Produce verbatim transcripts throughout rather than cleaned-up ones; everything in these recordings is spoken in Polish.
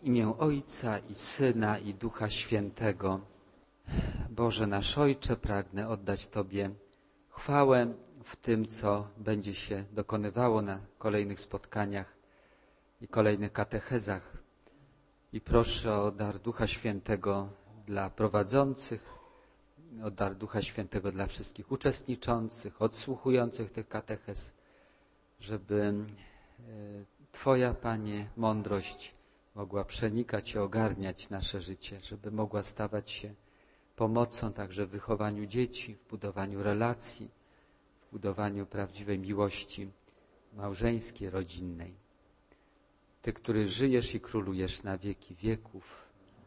W imię Ojca i Syna i Ducha Świętego. Boże nasz Ojcze, pragnę oddać Tobie chwałę w tym, co będzie się dokonywało na kolejnych spotkaniach i kolejnych katechezach. I proszę o dar Ducha Świętego dla prowadzących, o dar Ducha Świętego dla wszystkich uczestniczących, odsłuchujących tych katechez, żeby Twoja, Panie, mądrość mogła przenikać i ogarniać nasze życie, żeby mogła stawać się pomocą także w wychowaniu dzieci, w budowaniu relacji, w budowaniu prawdziwej miłości małżeńskiej, rodzinnej. Ty, który żyjesz i królujesz na wieki wieków.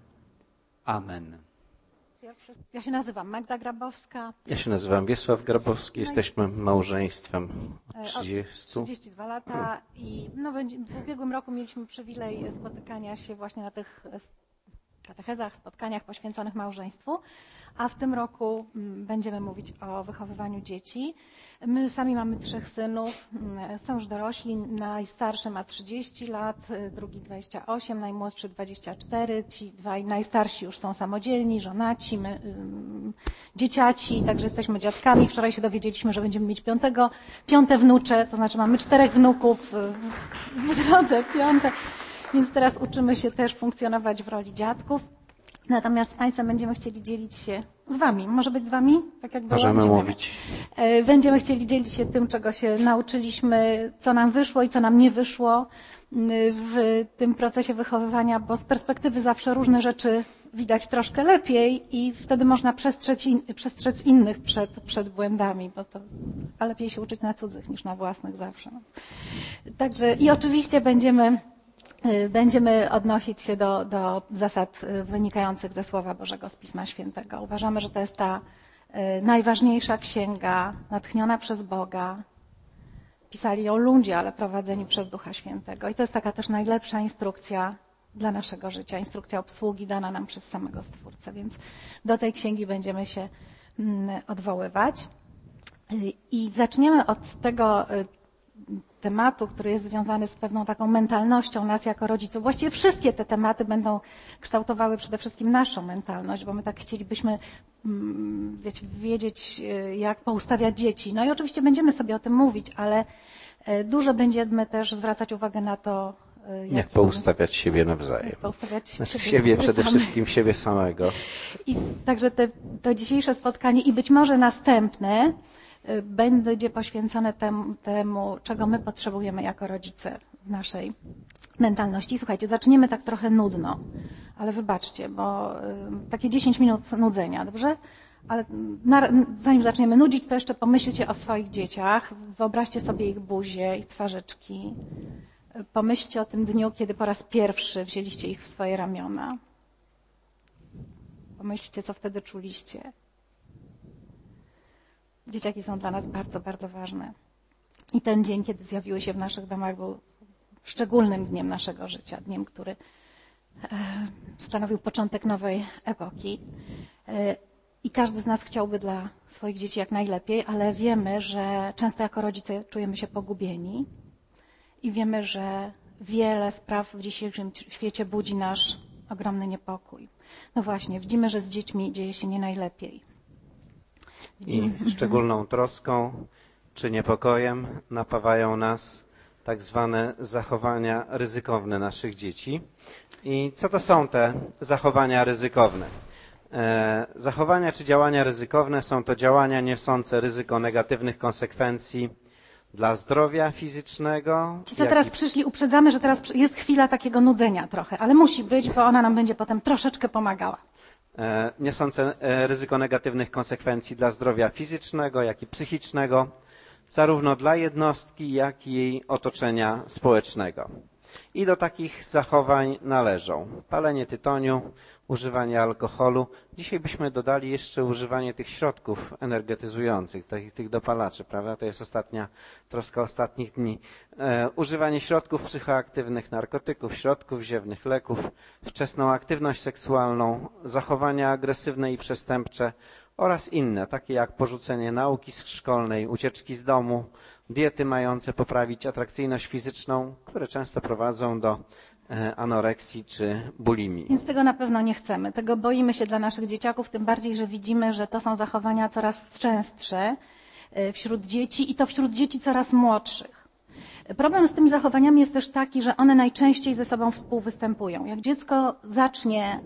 Amen. Ja się nazywam Magda Grabowska. Ja się nazywam Wiesław Grabowski. Jesteśmy małżeństwem od trzydziestu. trzydzieści dwa lata i no, w ubiegłym roku mieliśmy przywilej spotykania się właśnie na tych katechezach, spotkaniach poświęconych małżeństwu, a w tym roku będziemy mówić o wychowywaniu dzieci. My sami mamy trzech synów, są już dorośli, najstarszy ma trzydzieści lat, drugi dwadzieścia osiem, najmłodszy dwadzieścia cztery, ci dwaj najstarsi już są samodzielni, żonaci, my, um, dzieciaci, także jesteśmy dziadkami. Wczoraj się dowiedzieliśmy, że będziemy mieć piątego, piąte wnucze, to znaczy mamy czterech wnuków w drodze, piąte. Więc teraz uczymy się też funkcjonować w roli dziadków. Natomiast z Państwem będziemy chcieli dzielić się z Wami. Może być z Wami? Tak jak było? Możemy Będziemy. mówić. Będziemy chcieli dzielić się tym, czego się nauczyliśmy, co nam wyszło i co nam nie wyszło w tym procesie wychowywania, bo z perspektywy zawsze różne rzeczy widać troszkę lepiej i wtedy można przestrzec, in, przestrzec innych przed, przed błędami, bo to a lepiej się uczyć na cudzych niż na własnych zawsze. Także i oczywiście będziemy Będziemy odnosić się do, do zasad wynikających ze Słowa Bożego z Pisma Świętego. Uważamy, że to jest ta najważniejsza księga natchniona przez Boga. Pisali ją ludzie, ale prowadzeni przez Ducha Świętego. I to jest taka też najlepsza instrukcja dla naszego życia, instrukcja obsługi dana nam przez samego Stwórcę. Więc do tej księgi będziemy się odwoływać. I zaczniemy od tego tematu, który jest związany z pewną taką mentalnością nas jako rodziców. Właściwie wszystkie te tematy będą kształtowały przede wszystkim naszą mentalność, bo my tak chcielibyśmy wiecie, wiedzieć, jak poustawiać dzieci. No i oczywiście będziemy sobie o tym mówić, ale dużo będziemy też zwracać uwagę na to, jak, jak poustawiać siebie nawzajem. Jak poustawiać znaczy siebie, siebie przede same. wszystkim siebie samego. I także te, to dzisiejsze spotkanie i być może następne będzie poświęcone temu, temu, czego my potrzebujemy jako rodzice w naszej mentalności. Słuchajcie, zaczniemy tak trochę nudno, ale wybaczcie, bo y, takie dziesięć minut nudzenia, dobrze? Ale na, zanim zaczniemy nudzić, to jeszcze pomyślcie o swoich dzieciach, wyobraźcie sobie ich buzie i twarzyczki. Pomyślcie o tym dniu, kiedy po raz pierwszy wzięliście ich w swoje ramiona. Pomyślcie, co wtedy czuliście. Dzieciaki są dla nas bardzo, bardzo ważne. I ten dzień, kiedy zjawiły się w naszych domach, był szczególnym dniem naszego życia. Dniem, który stanowił początek nowej epoki. I każdy z nas chciałby dla swoich dzieci jak najlepiej, ale wiemy, że często jako rodzice czujemy się pogubieni. I wiemy, że wiele spraw w dzisiejszym świecie budzi nasz ogromny niepokój. No właśnie, widzimy, że z dziećmi dzieje się nie najlepiej. I szczególną troską czy niepokojem napawają nas tak zwane zachowania ryzykowne naszych dzieci. I co to są te zachowania ryzykowne? E, zachowania czy działania ryzykowne są to działania niosące ryzyko negatywnych konsekwencji dla zdrowia fizycznego. Ci, co teraz i... przyszli, uprzedzamy, że teraz jest chwila takiego nudzenia trochę, ale musi być, bo ona nam będzie potem troszeczkę pomagała. Niosące ryzyko negatywnych konsekwencji dla zdrowia fizycznego, jak i psychicznego, zarówno dla jednostki, jak i jej otoczenia społecznego. I do takich zachowań należą palenie tytoniu, używanie alkoholu. Dzisiaj byśmy dodali jeszcze używanie tych środków energetyzujących, tych, tych dopalaczy, prawda? To jest ostatnia troska ostatnich dni. E, używanie środków psychoaktywnych, narkotyków, środków ziewnych, leków, wczesną aktywność seksualną, zachowania agresywne i przestępcze oraz inne, takie jak porzucenie nauki szkolnej, ucieczki z domu, diety mające poprawić atrakcyjność fizyczną, które często prowadzą do anoreksji czy bulimii. Więc tego na pewno nie chcemy. Tego boimy się dla naszych dzieciaków, tym bardziej, że widzimy, że to są zachowania coraz częstsze wśród dzieci i to wśród dzieci coraz młodszych. Problem z tymi zachowaniami jest też taki, że one najczęściej ze sobą współwystępują. Jak dziecko zacznie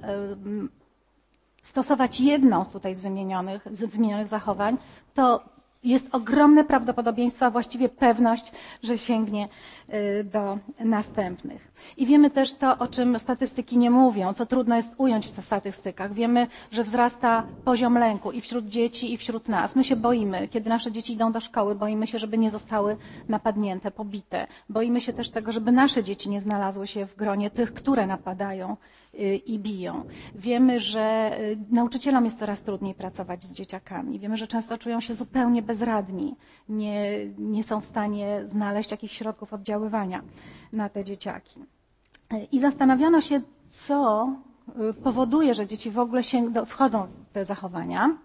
stosować jedną z tutaj z wymienionych, z wymienionych zachowań, to jest ogromne prawdopodobieństwo, a właściwie pewność, że sięgnie do następnych. I wiemy też to, o czym statystyki nie mówią, co trudno jest ująć w statystykach. Wiemy, że wzrasta poziom lęku i wśród dzieci, i wśród nas. My się boimy, kiedy nasze dzieci idą do szkoły, boimy się, żeby nie zostały napadnięte, pobite. Boimy się też tego, żeby nasze dzieci nie znalazły się w gronie tych, które napadają i biją. Wiemy, że nauczycielom jest coraz trudniej pracować z dzieciakami. Wiemy, że często czują się zupełnie bezradni. Nie, nie są w stanie znaleźć jakichś środków oddziaływania na te dzieciaki. I zastanawiano się, co powoduje, że dzieci w ogóle się wchodzą w te zachowania.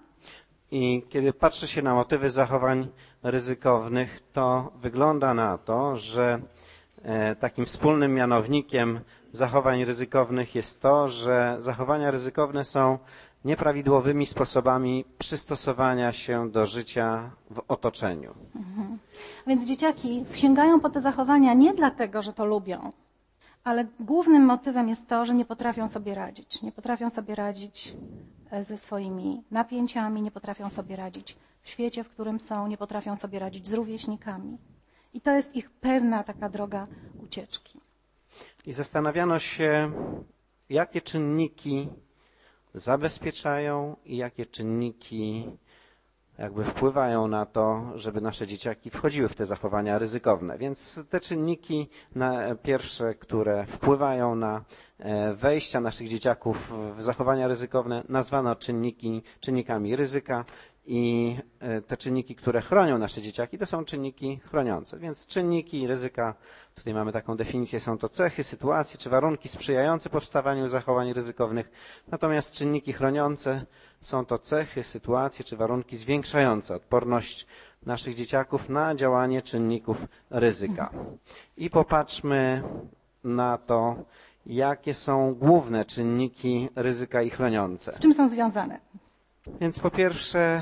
I kiedy patrzy się na motywy zachowań ryzykownych, to wygląda na to, że takim wspólnym mianownikiem zachowań ryzykownych jest to, że zachowania ryzykowne są nieprawidłowymi sposobami przystosowania się do życia w otoczeniu. Mhm. Więc dzieciaki sięgają po te zachowania nie dlatego, że to lubią, ale głównym motywem jest to, że nie potrafią sobie radzić. Nie potrafią sobie radzić ze swoimi napięciami, nie potrafią sobie radzić w świecie, w którym są, nie potrafią sobie radzić z rówieśnikami. I to jest ich pewna taka droga ucieczki. I zastanawiano się, jakie czynniki zabezpieczają i jakie czynniki jakby wpływają na to, żeby nasze dzieciaki wchodziły w te zachowania ryzykowne. Więc te czynniki na pierwsze, które wpływają na wejścia naszych dzieciaków w zachowania ryzykowne, nazwano czynniki, czynnikami ryzyka. I te czynniki, które chronią nasze dzieciaki, to są czynniki chroniące. Więc czynniki ryzyka, tutaj mamy taką definicję, są to cechy, sytuacje czy warunki sprzyjające powstawaniu zachowań ryzykownych. Natomiast czynniki chroniące są to cechy, sytuacje czy warunki zwiększające odporność naszych dzieciaków na działanie czynników ryzyka. I popatrzmy na to, jakie są główne czynniki ryzyka i chroniące. Z czym są związane? Więc po pierwsze,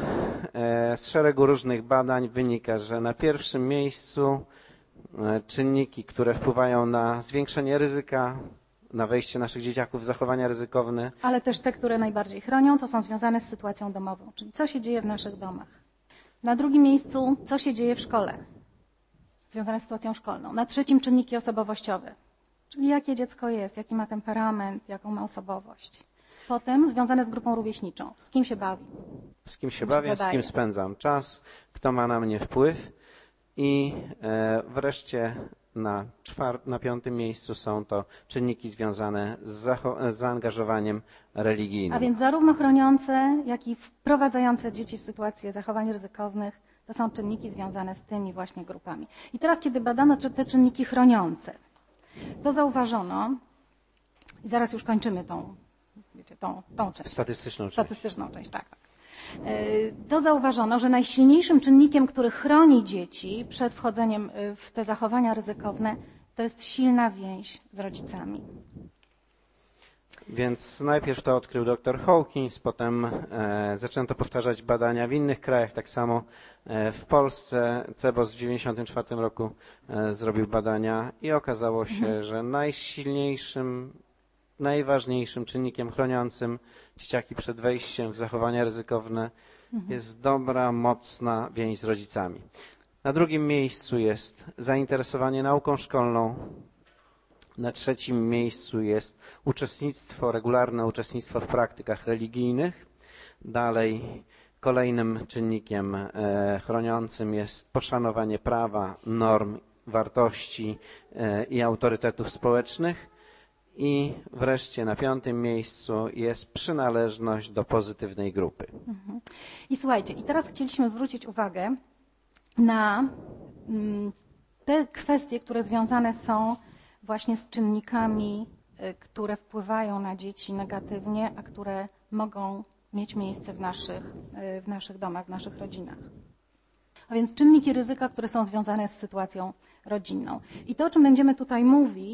z szeregu różnych badań wynika, że na pierwszym miejscu czynniki, które wpływają na zwiększenie ryzyka, na wejście naszych dzieciaków w zachowania ryzykowne. Ale też te, które najbardziej chronią, to są związane z sytuacją domową, czyli co się dzieje w naszych domach. Na drugim miejscu, co się dzieje w szkole, związane z sytuacją szkolną. Na trzecim czynniki osobowościowe, czyli jakie dziecko jest, jaki ma temperament, jaką ma osobowość. Potem związane z grupą rówieśniczą. Z kim się bawi? Z kim się bawię, z kim spędzam czas, kto ma na mnie wpływ. I e, wreszcie na, czwart, na piątym miejscu są to czynniki związane z, zacho- z zaangażowaniem religijnym. A więc zarówno chroniące, jak i wprowadzające dzieci w sytuacje zachowań ryzykownych, to są czynniki związane z tymi właśnie grupami. I teraz, kiedy badano te czynniki chroniące, to zauważono, i zaraz już kończymy tą Wiecie, tą, tą część. Statystyczną, Statystyczną część. część, tak. To zauważono, że najsilniejszym czynnikiem, który chroni dzieci przed wchodzeniem w te zachowania ryzykowne, to jest silna więź z rodzicami. Więc najpierw to odkrył dr Hawkins, potem e, zaczęto powtarzać badania w innych krajach, tak samo e, w Polsce. CEBOS w dziewięćdziesiątym czwartym roku e, zrobił badania i okazało się, mhm. że najsilniejszym Najważniejszym czynnikiem chroniącym dzieciaki przed wejściem w zachowania ryzykowne mhm. jest dobra, mocna więź z rodzicami. Na drugim miejscu jest zainteresowanie nauką szkolną. Na trzecim miejscu jest uczestnictwo, regularne uczestnictwo w praktykach religijnych. Dalej kolejnym czynnikiem e, chroniącym jest poszanowanie prawa, norm, wartości e, i autorytetów społecznych. I wreszcie na piątym miejscu jest przynależność do pozytywnej grupy. Mhm. I słuchajcie, i teraz chcieliśmy zwrócić uwagę na te kwestie, które związane są właśnie z czynnikami, które wpływają na dzieci negatywnie, a które mogą mieć miejsce w naszych, w naszych domach, w naszych rodzinach. A więc czynniki ryzyka, które są związane z sytuacją rodzinną. I to, o czym będziemy tutaj mówić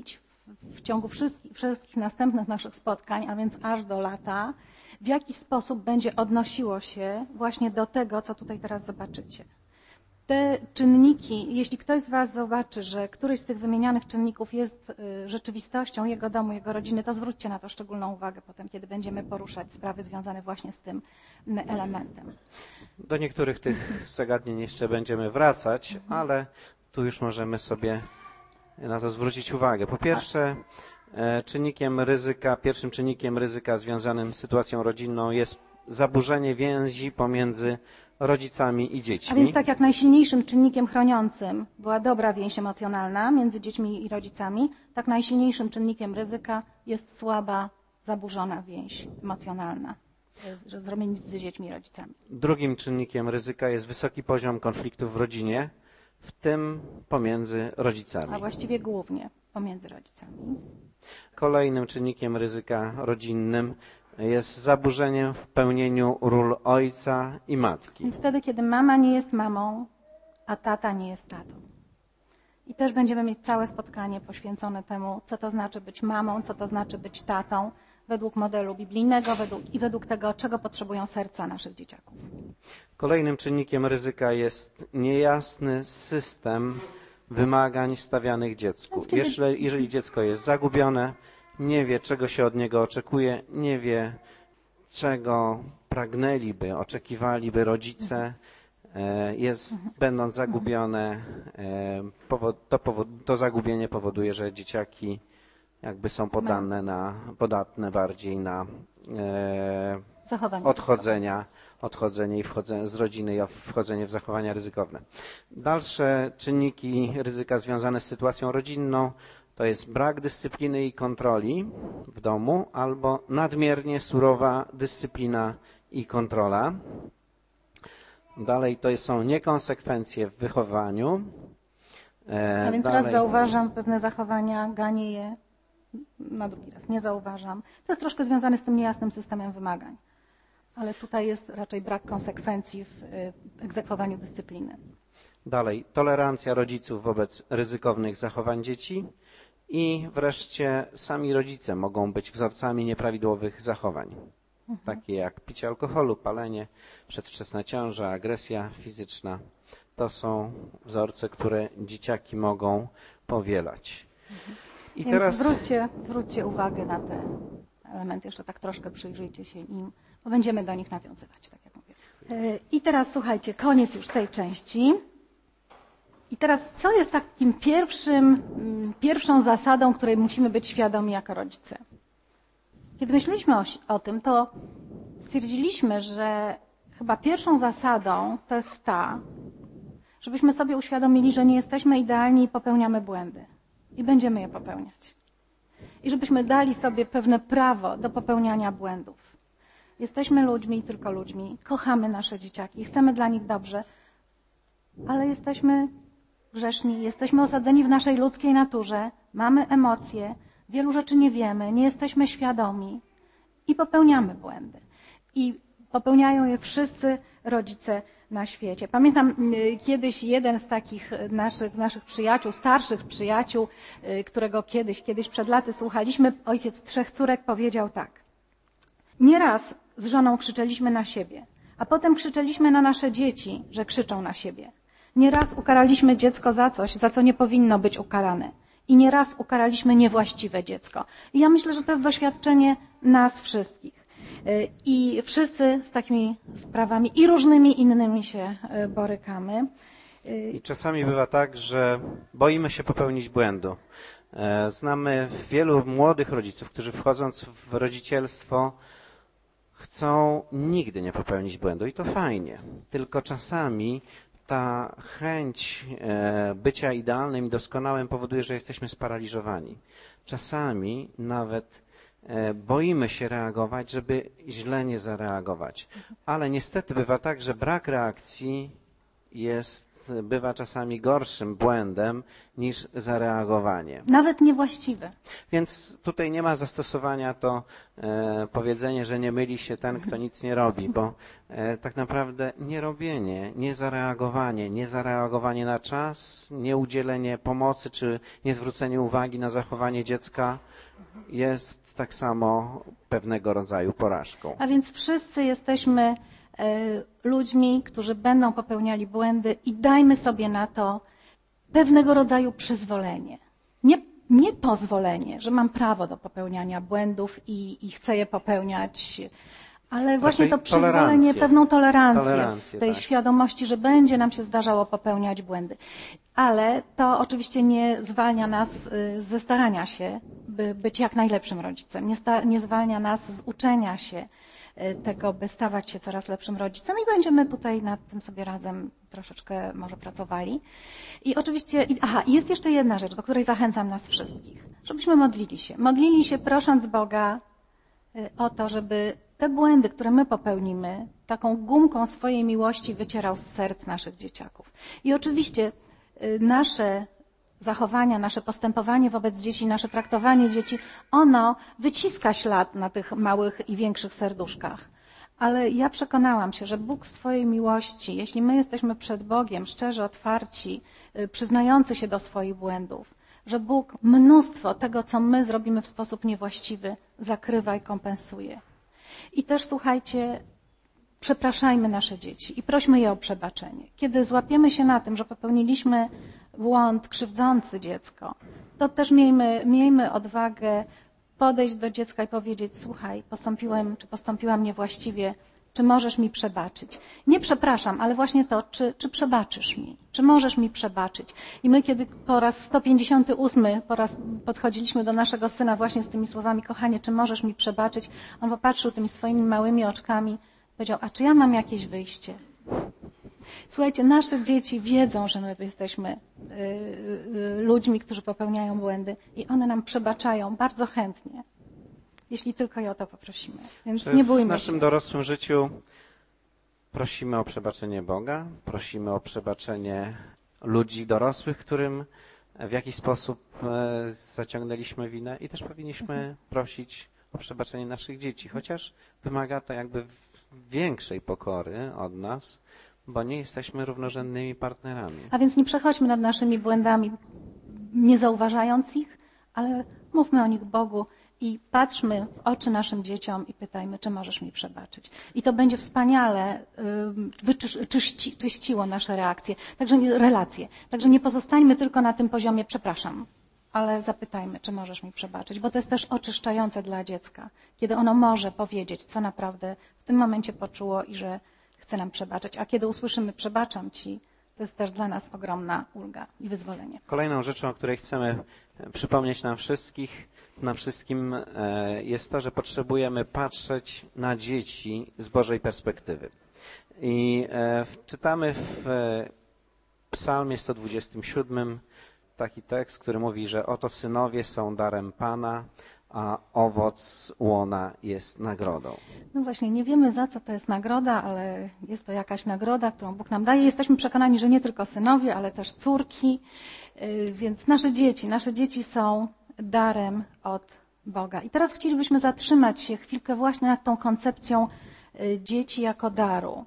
w ciągu wszystkich, wszystkich następnych naszych spotkań, a więc aż do lata, w jaki sposób będzie odnosiło się właśnie do tego, co tutaj teraz zobaczycie. Te czynniki, jeśli ktoś z Was zobaczy, że któryś z tych wymienianych czynników jest rzeczywistością jego domu, jego rodziny, to zwróćcie na to szczególną uwagę potem, kiedy będziemy poruszać sprawy związane właśnie z tym elementem. Do niektórych tych zagadnień jeszcze będziemy wracać, ale tu już możemy sobie na to zwrócić uwagę. Po pierwsze, czynnikiem ryzyka, pierwszym czynnikiem ryzyka związanym z sytuacją rodzinną jest zaburzenie więzi pomiędzy rodzicami i dziećmi. A więc tak jak najsilniejszym czynnikiem chroniącym była dobra więź emocjonalna między dziećmi i rodzicami, tak najsilniejszym czynnikiem ryzyka jest słaba, zaburzona więź emocjonalna między dziećmi i rodzicami. Drugim czynnikiem ryzyka jest wysoki poziom konfliktów w rodzinie, w tym pomiędzy rodzicami. A właściwie głównie pomiędzy rodzicami. Kolejnym czynnikiem ryzyka rodzinnym jest zaburzeniem w pełnieniu ról ojca i matki. Więc wtedy, kiedy mama nie jest mamą, a tata nie jest tatą. I też będziemy mieć całe spotkanie poświęcone temu, co to znaczy być mamą, co to znaczy być tatą, według modelu biblijnego według, i według tego, czego potrzebują serca naszych dzieciaków. Kolejnym czynnikiem ryzyka jest niejasny system wymagań stawianych dziecku. Kiedy... Jeżeli, jeżeli dziecko jest zagubione, nie wie, czego się od niego oczekuje, nie wie, czego pragnęliby, oczekiwaliby rodzice, jest, będąc zagubione, to, to zagubienie powoduje, że dzieciaki jakby są poddane na, podatne bardziej na e, odchodzenia, odchodzenie i wchodzenie z rodziny i wchodzenie w zachowania ryzykowne. Dalsze czynniki ryzyka związane z sytuacją rodzinną to jest brak dyscypliny i kontroli w domu albo nadmiernie surowa dyscyplina i kontrola. Dalej to są niekonsekwencje w wychowaniu. E, A więc Dalej... raz zauważam pewne zachowania, ganię je, na drugi raz nie zauważam. To jest troszkę związane z tym niejasnym systemem wymagań. Ale tutaj jest raczej brak konsekwencji w egzekwowaniu dyscypliny. Dalej, tolerancja rodziców wobec ryzykownych zachowań dzieci i wreszcie sami rodzice mogą być wzorcami nieprawidłowych zachowań. Mhm. Takie jak picie alkoholu, palenie, przedwczesna ciąża, agresja fizyczna. To są wzorce, które dzieciaki mogą powielać. Mhm. I Więc teraz zwróćcie, zwróćcie uwagę na te elementy, jeszcze tak troszkę przyjrzyjcie się im, bo będziemy do nich nawiązywać, tak jak mówię. I teraz słuchajcie, koniec już tej części. I teraz co jest takim pierwszym, pierwszą zasadą, której musimy być świadomi jako rodzice? Kiedy myśleliśmy o, o tym, to stwierdziliśmy, że chyba pierwszą zasadą to jest ta, żebyśmy sobie uświadomili, że nie jesteśmy idealni i popełniamy błędy. I będziemy je popełniać. I żebyśmy dali sobie pewne prawo do popełniania błędów. Jesteśmy ludźmi i tylko ludźmi. Kochamy nasze dzieciaki, chcemy dla nich dobrze, ale jesteśmy grzeszni, jesteśmy osadzeni w naszej ludzkiej naturze, mamy emocje, wielu rzeczy nie wiemy, nie jesteśmy świadomi i popełniamy błędy. I popełniają je wszyscy rodzice na świecie. Pamiętam kiedyś jeden z takich naszych, naszych przyjaciół, starszych przyjaciół, którego kiedyś, kiedyś przed laty słuchaliśmy, ojciec trzech córek powiedział tak. Nieraz z żoną krzyczeliśmy na siebie, a potem krzyczeliśmy na nasze dzieci, że krzyczą na siebie. Nieraz ukaraliśmy dziecko za coś, za co nie powinno być ukarane. I nieraz ukaraliśmy niewłaściwe dziecko. I ja myślę, że to jest doświadczenie nas wszystkich. I wszyscy z takimi sprawami i różnymi innymi się borykamy. I czasami bywa tak, że boimy się popełnić błędu. Znamy wielu młodych rodziców, którzy wchodząc w rodzicielstwo chcą nigdy nie popełnić błędu. I to fajnie. Tylko czasami ta chęć bycia idealnym i doskonałym powoduje, że jesteśmy sparaliżowani. Czasami nawet boimy się reagować, żeby źle nie zareagować. Ale niestety bywa tak, że brak reakcji jest bywa czasami gorszym błędem niż zareagowanie. Nawet niewłaściwe. Więc tutaj nie ma zastosowania to e, powiedzenie, że nie myli się ten, kto nic nie robi, bo e, tak naprawdę nierobienie, niezareagowanie, niezareagowanie na czas, nieudzielenie pomocy czy niezwrócenie uwagi na zachowanie dziecka jest tak samo pewnego rodzaju porażką. A więc wszyscy jesteśmy e, ludźmi, którzy będą popełniali błędy i dajmy sobie na to pewnego rodzaju przyzwolenie. Nie, nie pozwolenie, że mam prawo do popełniania błędów i, i chcę je popełniać, ale właśnie to przyzwolenie, tolerancję. pewną tolerancję, Tolerancję, w tej tak. świadomości, że będzie nam się zdarzało popełniać błędy. Ale to oczywiście nie zwalnia nas y, ze starania się, by być jak najlepszym rodzicem. Nie, sta, nie zwalnia nas z uczenia się y, tego, by stawać się coraz lepszym rodzicem i będziemy tutaj nad tym sobie razem troszeczkę może pracowali. I oczywiście, i, aha, jest jeszcze jedna rzecz, do której zachęcam nas wszystkich, żebyśmy modlili się. Modlili się prosząc Boga y, o to, żeby te błędy, które my popełnimy, taką gumką swojej miłości wycierał z serc naszych dzieciaków. I oczywiście nasze zachowania, nasze postępowanie wobec dzieci, nasze traktowanie dzieci, ono wyciska ślad na tych małych i większych serduszkach. Ale ja przekonałam się, że Bóg w swojej miłości, jeśli my jesteśmy przed Bogiem szczerze otwarci, przyznający się do swoich błędów, że Bóg mnóstwo tego, co my zrobimy w sposób niewłaściwy, zakrywa i kompensuje. I też słuchajcie, przepraszajmy nasze dzieci i prośmy je o przebaczenie. Kiedy złapiemy się na tym, że popełniliśmy błąd krzywdzący dziecko, to też miejmy, miejmy odwagę podejść do dziecka i powiedzieć: słuchaj, postąpiłem czy postąpiłam niewłaściwie, czy możesz mi przebaczyć? Nie przepraszam, ale właśnie to, czy, czy przebaczysz mi? Czy możesz mi przebaczyć? I my, kiedy po raz sto pięćdziesiąty ósmy po raz podchodziliśmy do naszego syna właśnie z tymi słowami: kochanie, czy możesz mi przebaczyć? On popatrzył tymi swoimi małymi oczkami, powiedział: a czy ja mam jakieś wyjście? Słuchajcie, nasze dzieci wiedzą, że my jesteśmy y, y, ludźmi, którzy popełniają błędy i one nam przebaczają bardzo chętnie, jeśli tylko je o to poprosimy. Więc Czy nie bójmy się. W naszym dorosłym życiu prosimy o przebaczenie Boga, prosimy o przebaczenie ludzi dorosłych, którym w jakiś sposób e, zaciągnęliśmy winę, i też powinniśmy prosić o przebaczenie naszych dzieci, chociaż wymaga to jakby większej pokory od nas, bo nie jesteśmy równorzędnymi partnerami. A więc nie przechodźmy nad naszymi błędami, nie zauważając ich, ale mówmy o nich Bogu i patrzmy w oczy naszym dzieciom i pytajmy, czy możesz mi przebaczyć. I to będzie wspaniale wyczyści, czyściło nasze reakcje, także nie, relacje. Także nie pozostańmy tylko na tym poziomie przepraszam, ale zapytajmy, czy możesz mi przebaczyć, bo to jest też oczyszczające dla dziecka, kiedy ono może powiedzieć, co naprawdę w tym momencie poczuło i że chce nam przebaczyć. A kiedy usłyszymy przebaczam ci, to jest też dla nas ogromna ulga i wyzwolenie. Kolejną rzeczą, o której chcemy przypomnieć nam wszystkich, nam wszystkim jest to, że potrzebujemy patrzeć na dzieci z Bożej perspektywy. I czytamy w Psalmie sto dwudziestym siódmym taki tekst, który mówi, że oto synowie są darem Pana, a owoc łona jest nagrodą. No właśnie, nie wiemy, za co to jest nagroda, ale jest to jakaś nagroda, którą Bóg nam daje. Jesteśmy przekonani, że nie tylko synowie, ale też córki, więc nasze dzieci, nasze dzieci są darem od Boga. I teraz chcielibyśmy zatrzymać się chwilkę właśnie nad tą koncepcją dzieci jako daru.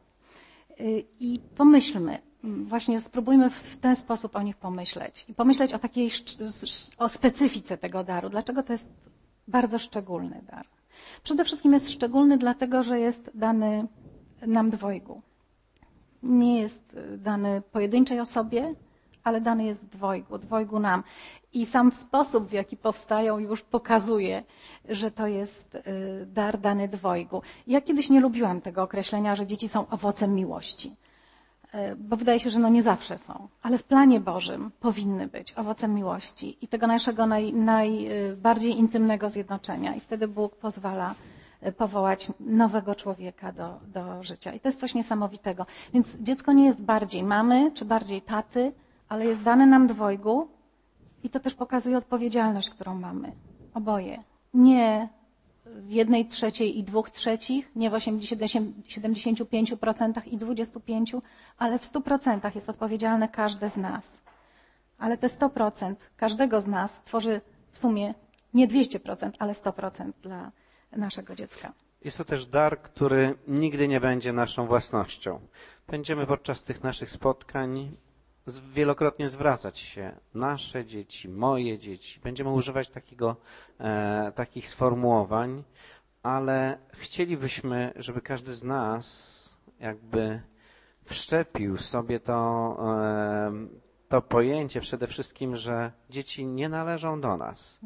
I pomyślmy, właśnie spróbujmy w ten sposób o nich pomyśleć i pomyśleć o takiej, o specyfice tego daru. Dlaczego to jest bardzo szczególny dar? Przede wszystkim jest szczególny dlatego, że jest dany nam dwojgu. Nie jest dany pojedynczej osobie, ale dany jest dwojgu, dwojgu nam. I sam sposób, w jaki powstają, już pokazuje, że to jest dar dany dwojgu. Ja kiedyś nie lubiłam tego określenia, że dzieci są owocem miłości, bo wydaje się, że no nie zawsze są, ale w planie Bożym powinny być owocem miłości i tego naszego naj, najbardziej intymnego zjednoczenia. I wtedy Bóg pozwala powołać nowego człowieka do, do życia. I to jest coś niesamowitego. Więc dziecko nie jest bardziej mamy czy bardziej taty, ale jest dane nam dwojgu i to też pokazuje odpowiedzialność, którą mamy. Oboje. Nie w jednej trzeciej i dwóch trzecich, nie w siedemdziesięciu pięciu procentach i dwudziestu pięciu, ale w stu procentach jest odpowiedzialne każde z nas. Ale te sto procent każdego z nas tworzy w sumie nie dwieście procent, ale sto procent dla naszego dziecka. Jest to też dar, który nigdy nie będzie naszą własnością. Będziemy podczas tych naszych spotkań wielokrotnie zwracać się, nasze dzieci, moje dzieci. Będziemy używać takiego, e, takich sformułowań, ale chcielibyśmy, żeby każdy z nas jakby wszczepił sobie to, e, to pojęcie przede wszystkim, że dzieci nie należą do nas.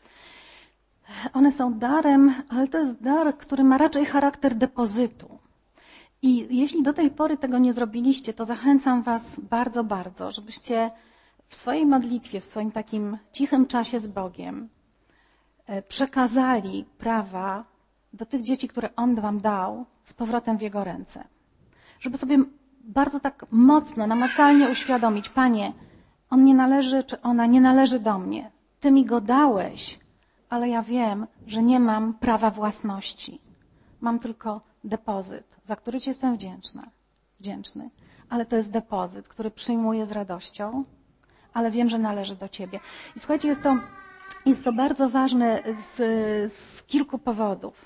One są darem, ale to jest dar, który ma raczej charakter depozytu. I jeśli do tej pory tego nie zrobiliście, to zachęcam was bardzo, bardzo, żebyście w swojej modlitwie, w swoim takim cichym czasie z Bogiem przekazali prawa do tych dzieci, które On wam dał, z powrotem w Jego ręce. Żeby sobie bardzo tak mocno, namacalnie uświadomić, Panie, on nie należy, czy ona nie należy do mnie. Ty mi go dałeś, ale ja wiem, że nie mam prawa własności. Mam tylko depozyt, za który Ci jestem wdzięczna, wdzięczny. Ale to jest depozyt, który przyjmuję z radością, ale wiem, że należy do Ciebie. I słuchajcie, jest to, jest to bardzo ważne z, z kilku powodów.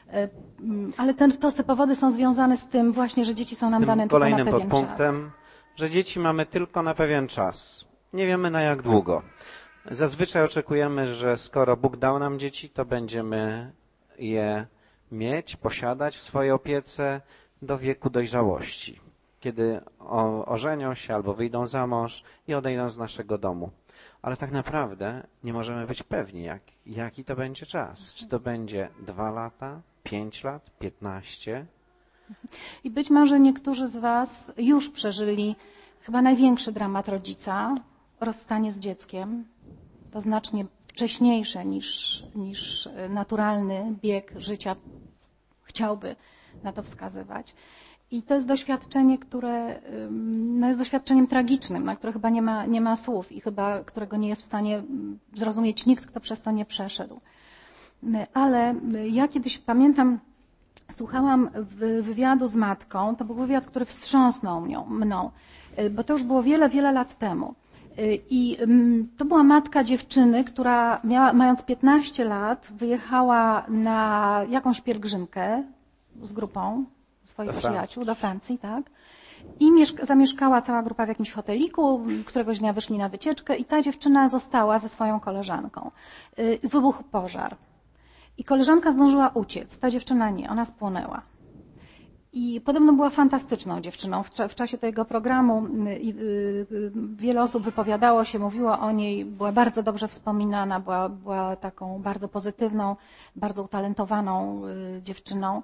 Ale ten, to, te powody są związane z tym właśnie, że dzieci są nam dane tylko na pewien czas. Kolejnym podpunktem, że dzieci mamy tylko na pewien czas. Nie wiemy na jak długo. Zazwyczaj oczekujemy, że skoro Bóg dał nam dzieci, to będziemy je mieć, posiadać w swojej opiece do wieku dojrzałości, kiedy ożenią się albo wyjdą za mąż i odejdą z naszego domu. Ale tak naprawdę nie możemy być pewni, jak, jaki to będzie czas. Czy to będzie dwa lata, pięć lat, piętnaście? I być może niektórzy z was już przeżyli chyba największy dramat rodzica, rozstanie z dzieckiem. To znacznie wcześniejsze niż, niż naturalny bieg życia chciałby na to wskazywać. I to jest doświadczenie, które no jest doświadczeniem tragicznym, na które chyba nie ma, nie ma słów i chyba którego nie jest w stanie zrozumieć nikt, kto przez to nie przeszedł. Ale ja kiedyś pamiętam, słuchałam wywiadu z matką, to był wywiad, który wstrząsnął mną, mną, bo to już było wiele, wiele lat temu. I to była matka dziewczyny, która miała, mając piętnaście lat, wyjechała na jakąś pielgrzymkę z grupą swoich do przyjaciół do Francji, tak? I mieszka, zamieszkała cała grupa w jakimś hoteliku, któregoś dnia wyszli na wycieczkę i ta dziewczyna została ze swoją koleżanką. Wybuchł pożar. I koleżanka zdążyła uciec, ta dziewczyna nie, ona spłonęła. I podobno była fantastyczną dziewczyną. W czasie tego programu wiele osób wypowiadało się, mówiło o niej, była bardzo dobrze wspominana, była, była taką bardzo pozytywną, bardzo utalentowaną dziewczyną.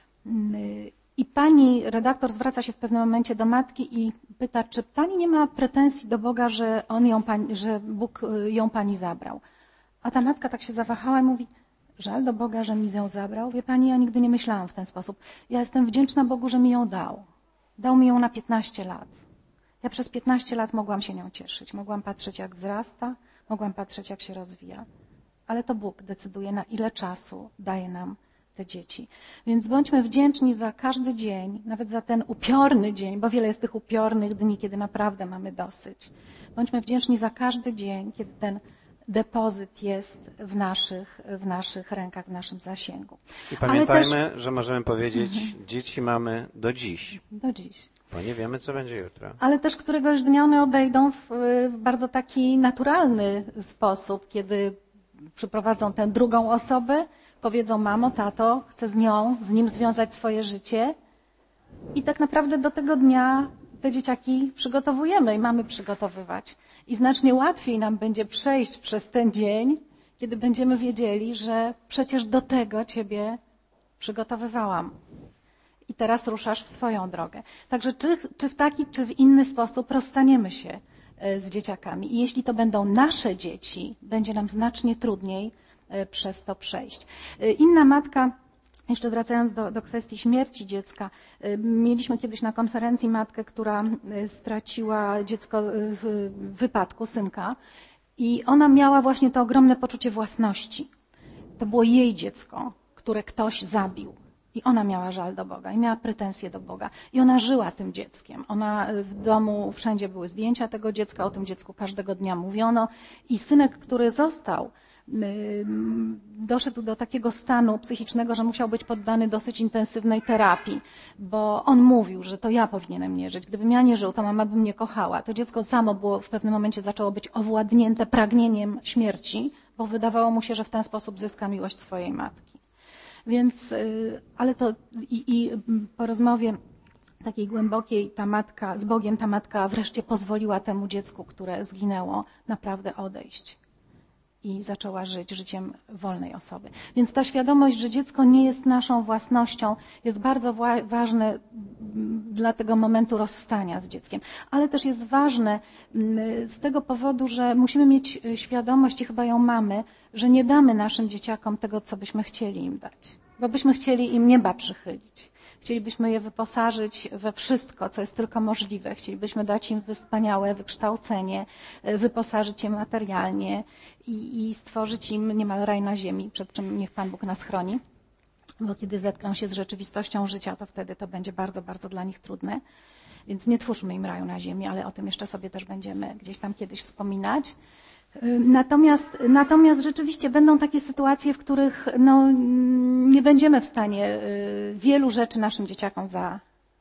I pani redaktor zwraca się w pewnym momencie do matki i pyta, czy pani nie ma pretensji do Boga, że, on ją, że Bóg ją pani zabrał. A ta matka tak się zawahała i mówi, żal do Boga, że mi ją zabrał. Wie pani, ja nigdy nie myślałam w ten sposób. Ja jestem wdzięczna Bogu, że mi ją dał. Dał mi ją na piętnaście lat. Ja przez piętnaście lat mogłam się nią cieszyć. Mogłam patrzeć, jak wzrasta, mogłam patrzeć, jak się rozwija. Ale to Bóg decyduje, na ile czasu daje nam te dzieci. Więc bądźmy wdzięczni za każdy dzień, nawet za ten upiorny dzień, bo wiele jest tych upiornych dni, kiedy naprawdę mamy dosyć. Bądźmy wdzięczni za każdy dzień, kiedy ten depozyt jest w naszych, w naszych rękach, w naszym zasięgu. I pamiętajmy, też, że możemy powiedzieć, mhm. dzieci mamy do dziś. Do dziś. Bo nie wiemy, co będzie jutro. Ale też któregoś dnia one odejdą w, w bardzo taki naturalny sposób, kiedy przyprowadzą tę drugą osobę, powiedzą, mamo, tato, chcę z nią, z nim związać swoje życie. I tak naprawdę do tego dnia te dzieciaki przygotowujemy i mamy przygotowywać. I znacznie łatwiej nam będzie przejść przez ten dzień, kiedy będziemy wiedzieli, że przecież do tego Ciebie przygotowywałam. I teraz ruszasz w swoją drogę. Także czy, czy w taki, czy w inny sposób rozstaniemy się z dzieciakami. I jeśli to będą nasze dzieci, będzie nam znacznie trudniej przez to przejść. Inna matka, jeszcze wracając do, do kwestii śmierci dziecka, mieliśmy kiedyś na konferencji matkę, która straciła dziecko w wypadku, synka, i ona miała właśnie to ogromne poczucie własności. To było jej dziecko, które ktoś zabił. I ona miała żal do Boga i miała pretensje do Boga. I ona żyła tym dzieckiem. Ona w domu, wszędzie były zdjęcia tego dziecka, o tym dziecku każdego dnia mówiono. I synek, który został, doszedł do takiego stanu psychicznego, że musiał być poddany dosyć intensywnej terapii, bo on mówił, że to ja powinienem nie żyć. Gdybym ja nie żył, to mama by mnie kochała. To dziecko samo było w pewnym momencie zaczęło być owładnięte pragnieniem śmierci, bo wydawało mu się, że w ten sposób zyska miłość swojej matki. Więc, ale to i, i po rozmowie takiej głębokiej ta matka, z Bogiem ta matka wreszcie pozwoliła temu dziecku, które zginęło, naprawdę odejść. I zaczęła żyć życiem wolnej osoby. Więc ta świadomość, że dziecko nie jest naszą własnością, jest bardzo wa- ważne dla tego momentu rozstania z dzieckiem. Ale też jest ważne z tego powodu, że musimy mieć świadomość, i chyba ją mamy, że nie damy naszym dzieciakom tego, co byśmy chcieli im dać. Bo byśmy chcieli im nieba przychylić. Chcielibyśmy je wyposażyć we wszystko, co jest tylko możliwe. Chcielibyśmy dać im wspaniałe wykształcenie, wyposażyć je materialnie i, i stworzyć im niemal raj na ziemi, przed czym niech Pan Bóg nas chroni. Bo kiedy zetkną się z rzeczywistością życia, to wtedy to będzie bardzo, bardzo dla nich trudne. Więc nie twórzmy im raju na ziemi, ale o tym jeszcze sobie też będziemy gdzieś tam kiedyś wspominać. Natomiast, natomiast rzeczywiście będą takie sytuacje, w których no, nie będziemy w stanie wielu rzeczy naszym dzieciakom za,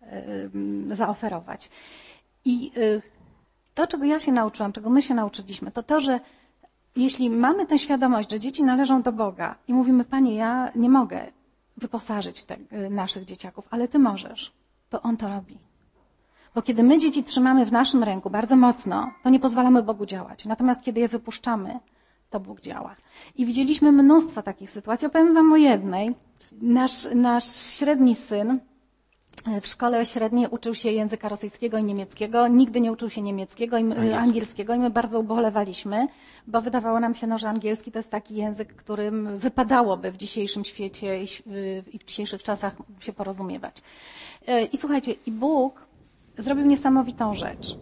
zaoferować. I to, czego ja się nauczyłam, czego my się nauczyliśmy, to to, że jeśli mamy tę świadomość, że dzieci należą do Boga i mówimy, Panie, ja nie mogę wyposażyć te, naszych dzieciaków, ale Ty możesz, to On to robi. Bo kiedy my dzieci trzymamy w naszym ręku bardzo mocno, to nie pozwalamy Bogu działać. Natomiast kiedy je wypuszczamy, to Bóg działa. I widzieliśmy mnóstwo takich sytuacji. Opowiem Wam o jednej. Nasz, nasz średni syn w szkole średniej uczył się języka rosyjskiego i niemieckiego. Nigdy nie uczył się niemieckiego i my, angielskiego i my bardzo ubolewaliśmy, bo wydawało nam się, no, że angielski to jest taki język, którym wypadałoby w dzisiejszym świecie i w dzisiejszych czasach się porozumiewać. I słuchajcie, i Bóg zrobił niesamowitą rzecz,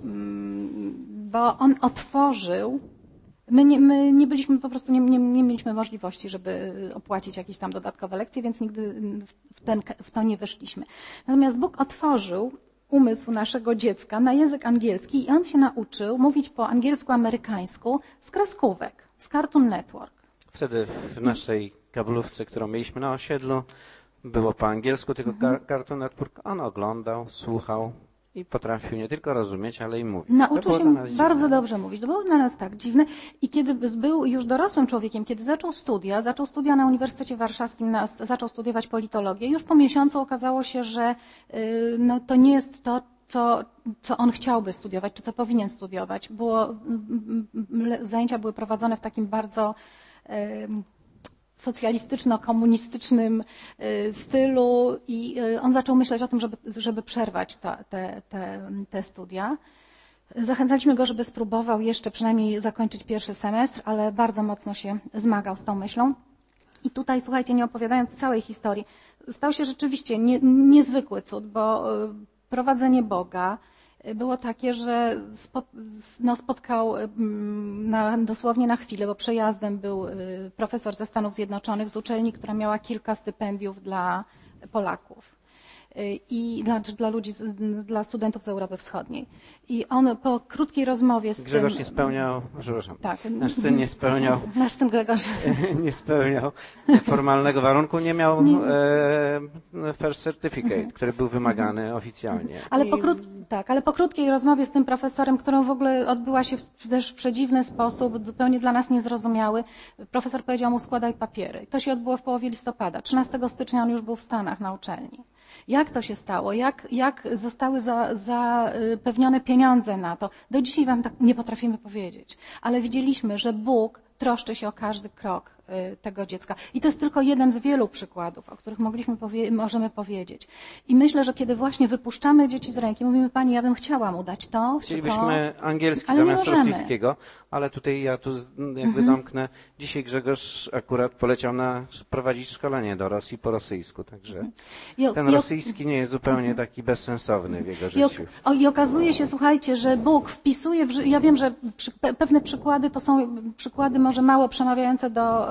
bo On otworzył, my nie, my nie byliśmy, po prostu nie, nie, nie mieliśmy możliwości, żeby opłacić jakieś tam dodatkowe lekcje, więc nigdy w, ten, w to nie weszliśmy. Natomiast Bóg otworzył umysł naszego dziecka na język angielski i on się nauczył mówić po angielsku, amerykańsku z kreskówek, z Cartoon Network. Wtedy w naszej kablówce, którą mieliśmy na osiedlu, było po angielsku, tylko mhm. Cartoon Network. On oglądał, słuchał i potrafił nie tylko rozumieć, ale i mówić. Nauczył się bardzo dziwne. dobrze mówić. To było dla nas tak dziwne. I kiedy był już dorosłym człowiekiem, kiedy zaczął studia, zaczął studia na Uniwersytecie Warszawskim, na, zaczął studiować politologię, już po miesiącu okazało się, że yy, no, to nie jest to, co, co on chciałby studiować, czy co powinien studiować. Było, yy, zajęcia były prowadzone w takim bardzo yy, socjalistyczno-komunistycznym stylu i on zaczął myśleć o tym, żeby, żeby przerwać ta, te, te, te studia. Zachęcaliśmy go, żeby spróbował jeszcze przynajmniej zakończyć pierwszy semestr, ale bardzo mocno się zmagał z tą myślą. I tutaj, słuchajcie, nie opowiadając całej historii, stał się rzeczywiście nie, niezwykły cud, bo prowadzenie Boga było takie, że spo, no, spotkał na, dosłownie na chwilę, bo przejazdem był profesor ze Stanów Zjednoczonych z uczelni, która miała kilka stypendiów dla Polaków i dla, dla ludzi, dla studentów z Europy Wschodniej. I on po krótkiej rozmowie z Grzegorz tym... nie spełniał, przepraszam, tak, nasz syn nie spełniał, nasz syn Grzegorz nie spełniał formalnego warunku, nie miał nie. E, first certificate, który był wymagany oficjalnie. Ale I... po, krót, tak, ale po krótkiej rozmowie z tym profesorem, którą w ogóle odbyła się w, też w przedziwny sposób, zupełnie dla nas niezrozumiały, profesor powiedział mu: składaj papiery. To się odbyło w połowie listopada. trzynastego stycznia on już był w Stanach na uczelni. Jak to się stało? Jak, jak zostały zapewnione za pieniądze na to? Do dzisiaj wam tak nie potrafimy powiedzieć. Ale widzieliśmy, że Bóg troszczy się o każdy krok tego dziecka. I to jest tylko jeden z wielu przykładów, o których mogliśmy powie możemy powiedzieć. I myślę, że kiedy właśnie wypuszczamy dzieci z ręki, mówimy: Pani, ja bym chciała mu dać to, chcielibyśmy to, angielski zamiast rosyjskiego, ale tutaj ja tu jakby mhm. domknę. Dzisiaj Grzegorz akurat poleciał na prowadzić szkolenie do Rosji po rosyjsku, także mhm. ten rosyjski nie jest zupełnie mhm. taki bezsensowny w jego życiu. I, o, I okazuje się, słuchajcie, że Bóg wpisuje w, ja wiem, że przy, pe, pewne przykłady to są przykłady może mało przemawiające do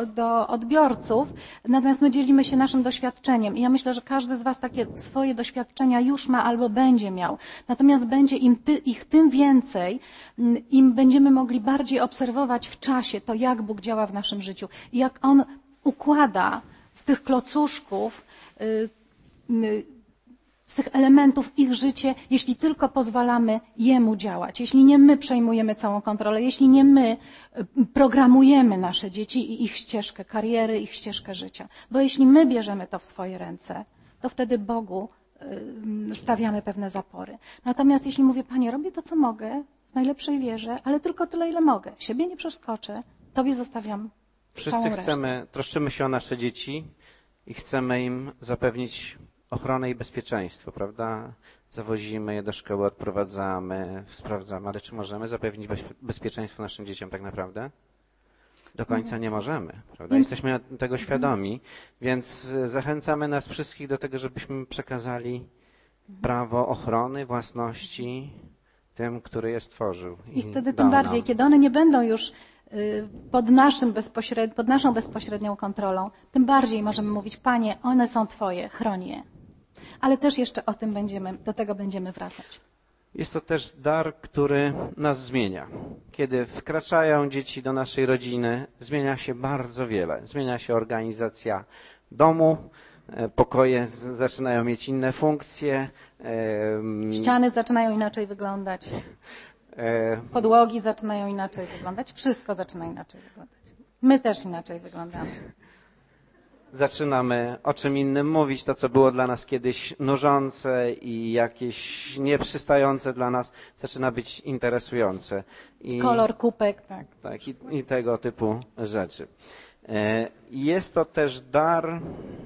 do odbiorców, natomiast my dzielimy się naszym doświadczeniem i ja myślę, że każdy z was takie swoje doświadczenia już ma albo będzie miał. Natomiast będzie im ty, ich tym więcej, im będziemy mogli bardziej obserwować w czasie to, jak Bóg działa w naszym życiu i jak On układa z tych klocuszków, yy, yy, z tych elementów ich życie, jeśli tylko pozwalamy Jemu działać. Jeśli nie my przejmujemy całą kontrolę, jeśli nie my programujemy nasze dzieci i ich ścieżkę kariery, ich ścieżkę życia. Bo jeśli my bierzemy to w swoje ręce, to wtedy Bogu stawiamy pewne zapory. Natomiast jeśli mówię, Panie, robię to, co mogę, w najlepszej wierze, ale tylko tyle, ile mogę. Siebie nie przeskoczę, Tobie zostawiam Wszyscy całą chcemy, resztę. troszczymy się o nasze dzieci i chcemy im zapewnić ochronę i bezpieczeństwo, prawda? Zawozimy je do szkoły, odprowadzamy, sprawdzamy, ale czy możemy zapewnić bezpieczeństwo naszym dzieciom tak naprawdę? Do końca nie możemy, prawda? Jesteśmy tego świadomi, więc zachęcamy nas wszystkich do tego, żebyśmy przekazali prawo ochrony własności tym, który je stworzył. I wtedy dał tym bardziej, nam. kiedy one nie będą już pod, naszym bezpośred... pod naszą bezpośrednią kontrolą, tym bardziej możemy mówić, Panie, one są Twoje, chroń je. Ale też jeszcze o tym będziemy, do tego będziemy wracać. Jest to też dar, który nas zmienia. Kiedy wkraczają dzieci do naszej rodziny, zmienia się bardzo wiele. Zmienia się organizacja domu, pokoje zaczynają mieć inne funkcje. Ściany zaczynają inaczej wyglądać. Podłogi zaczynają inaczej wyglądać. Wszystko zaczyna inaczej wyglądać. My też inaczej wyglądamy. Zaczynamy o czym innym mówić, to co było dla nas kiedyś nużące i jakieś nieprzystające dla nas, zaczyna być interesujące. I, Kolor kubek, tak. tak i, i tego typu rzeczy. Jest to też dar.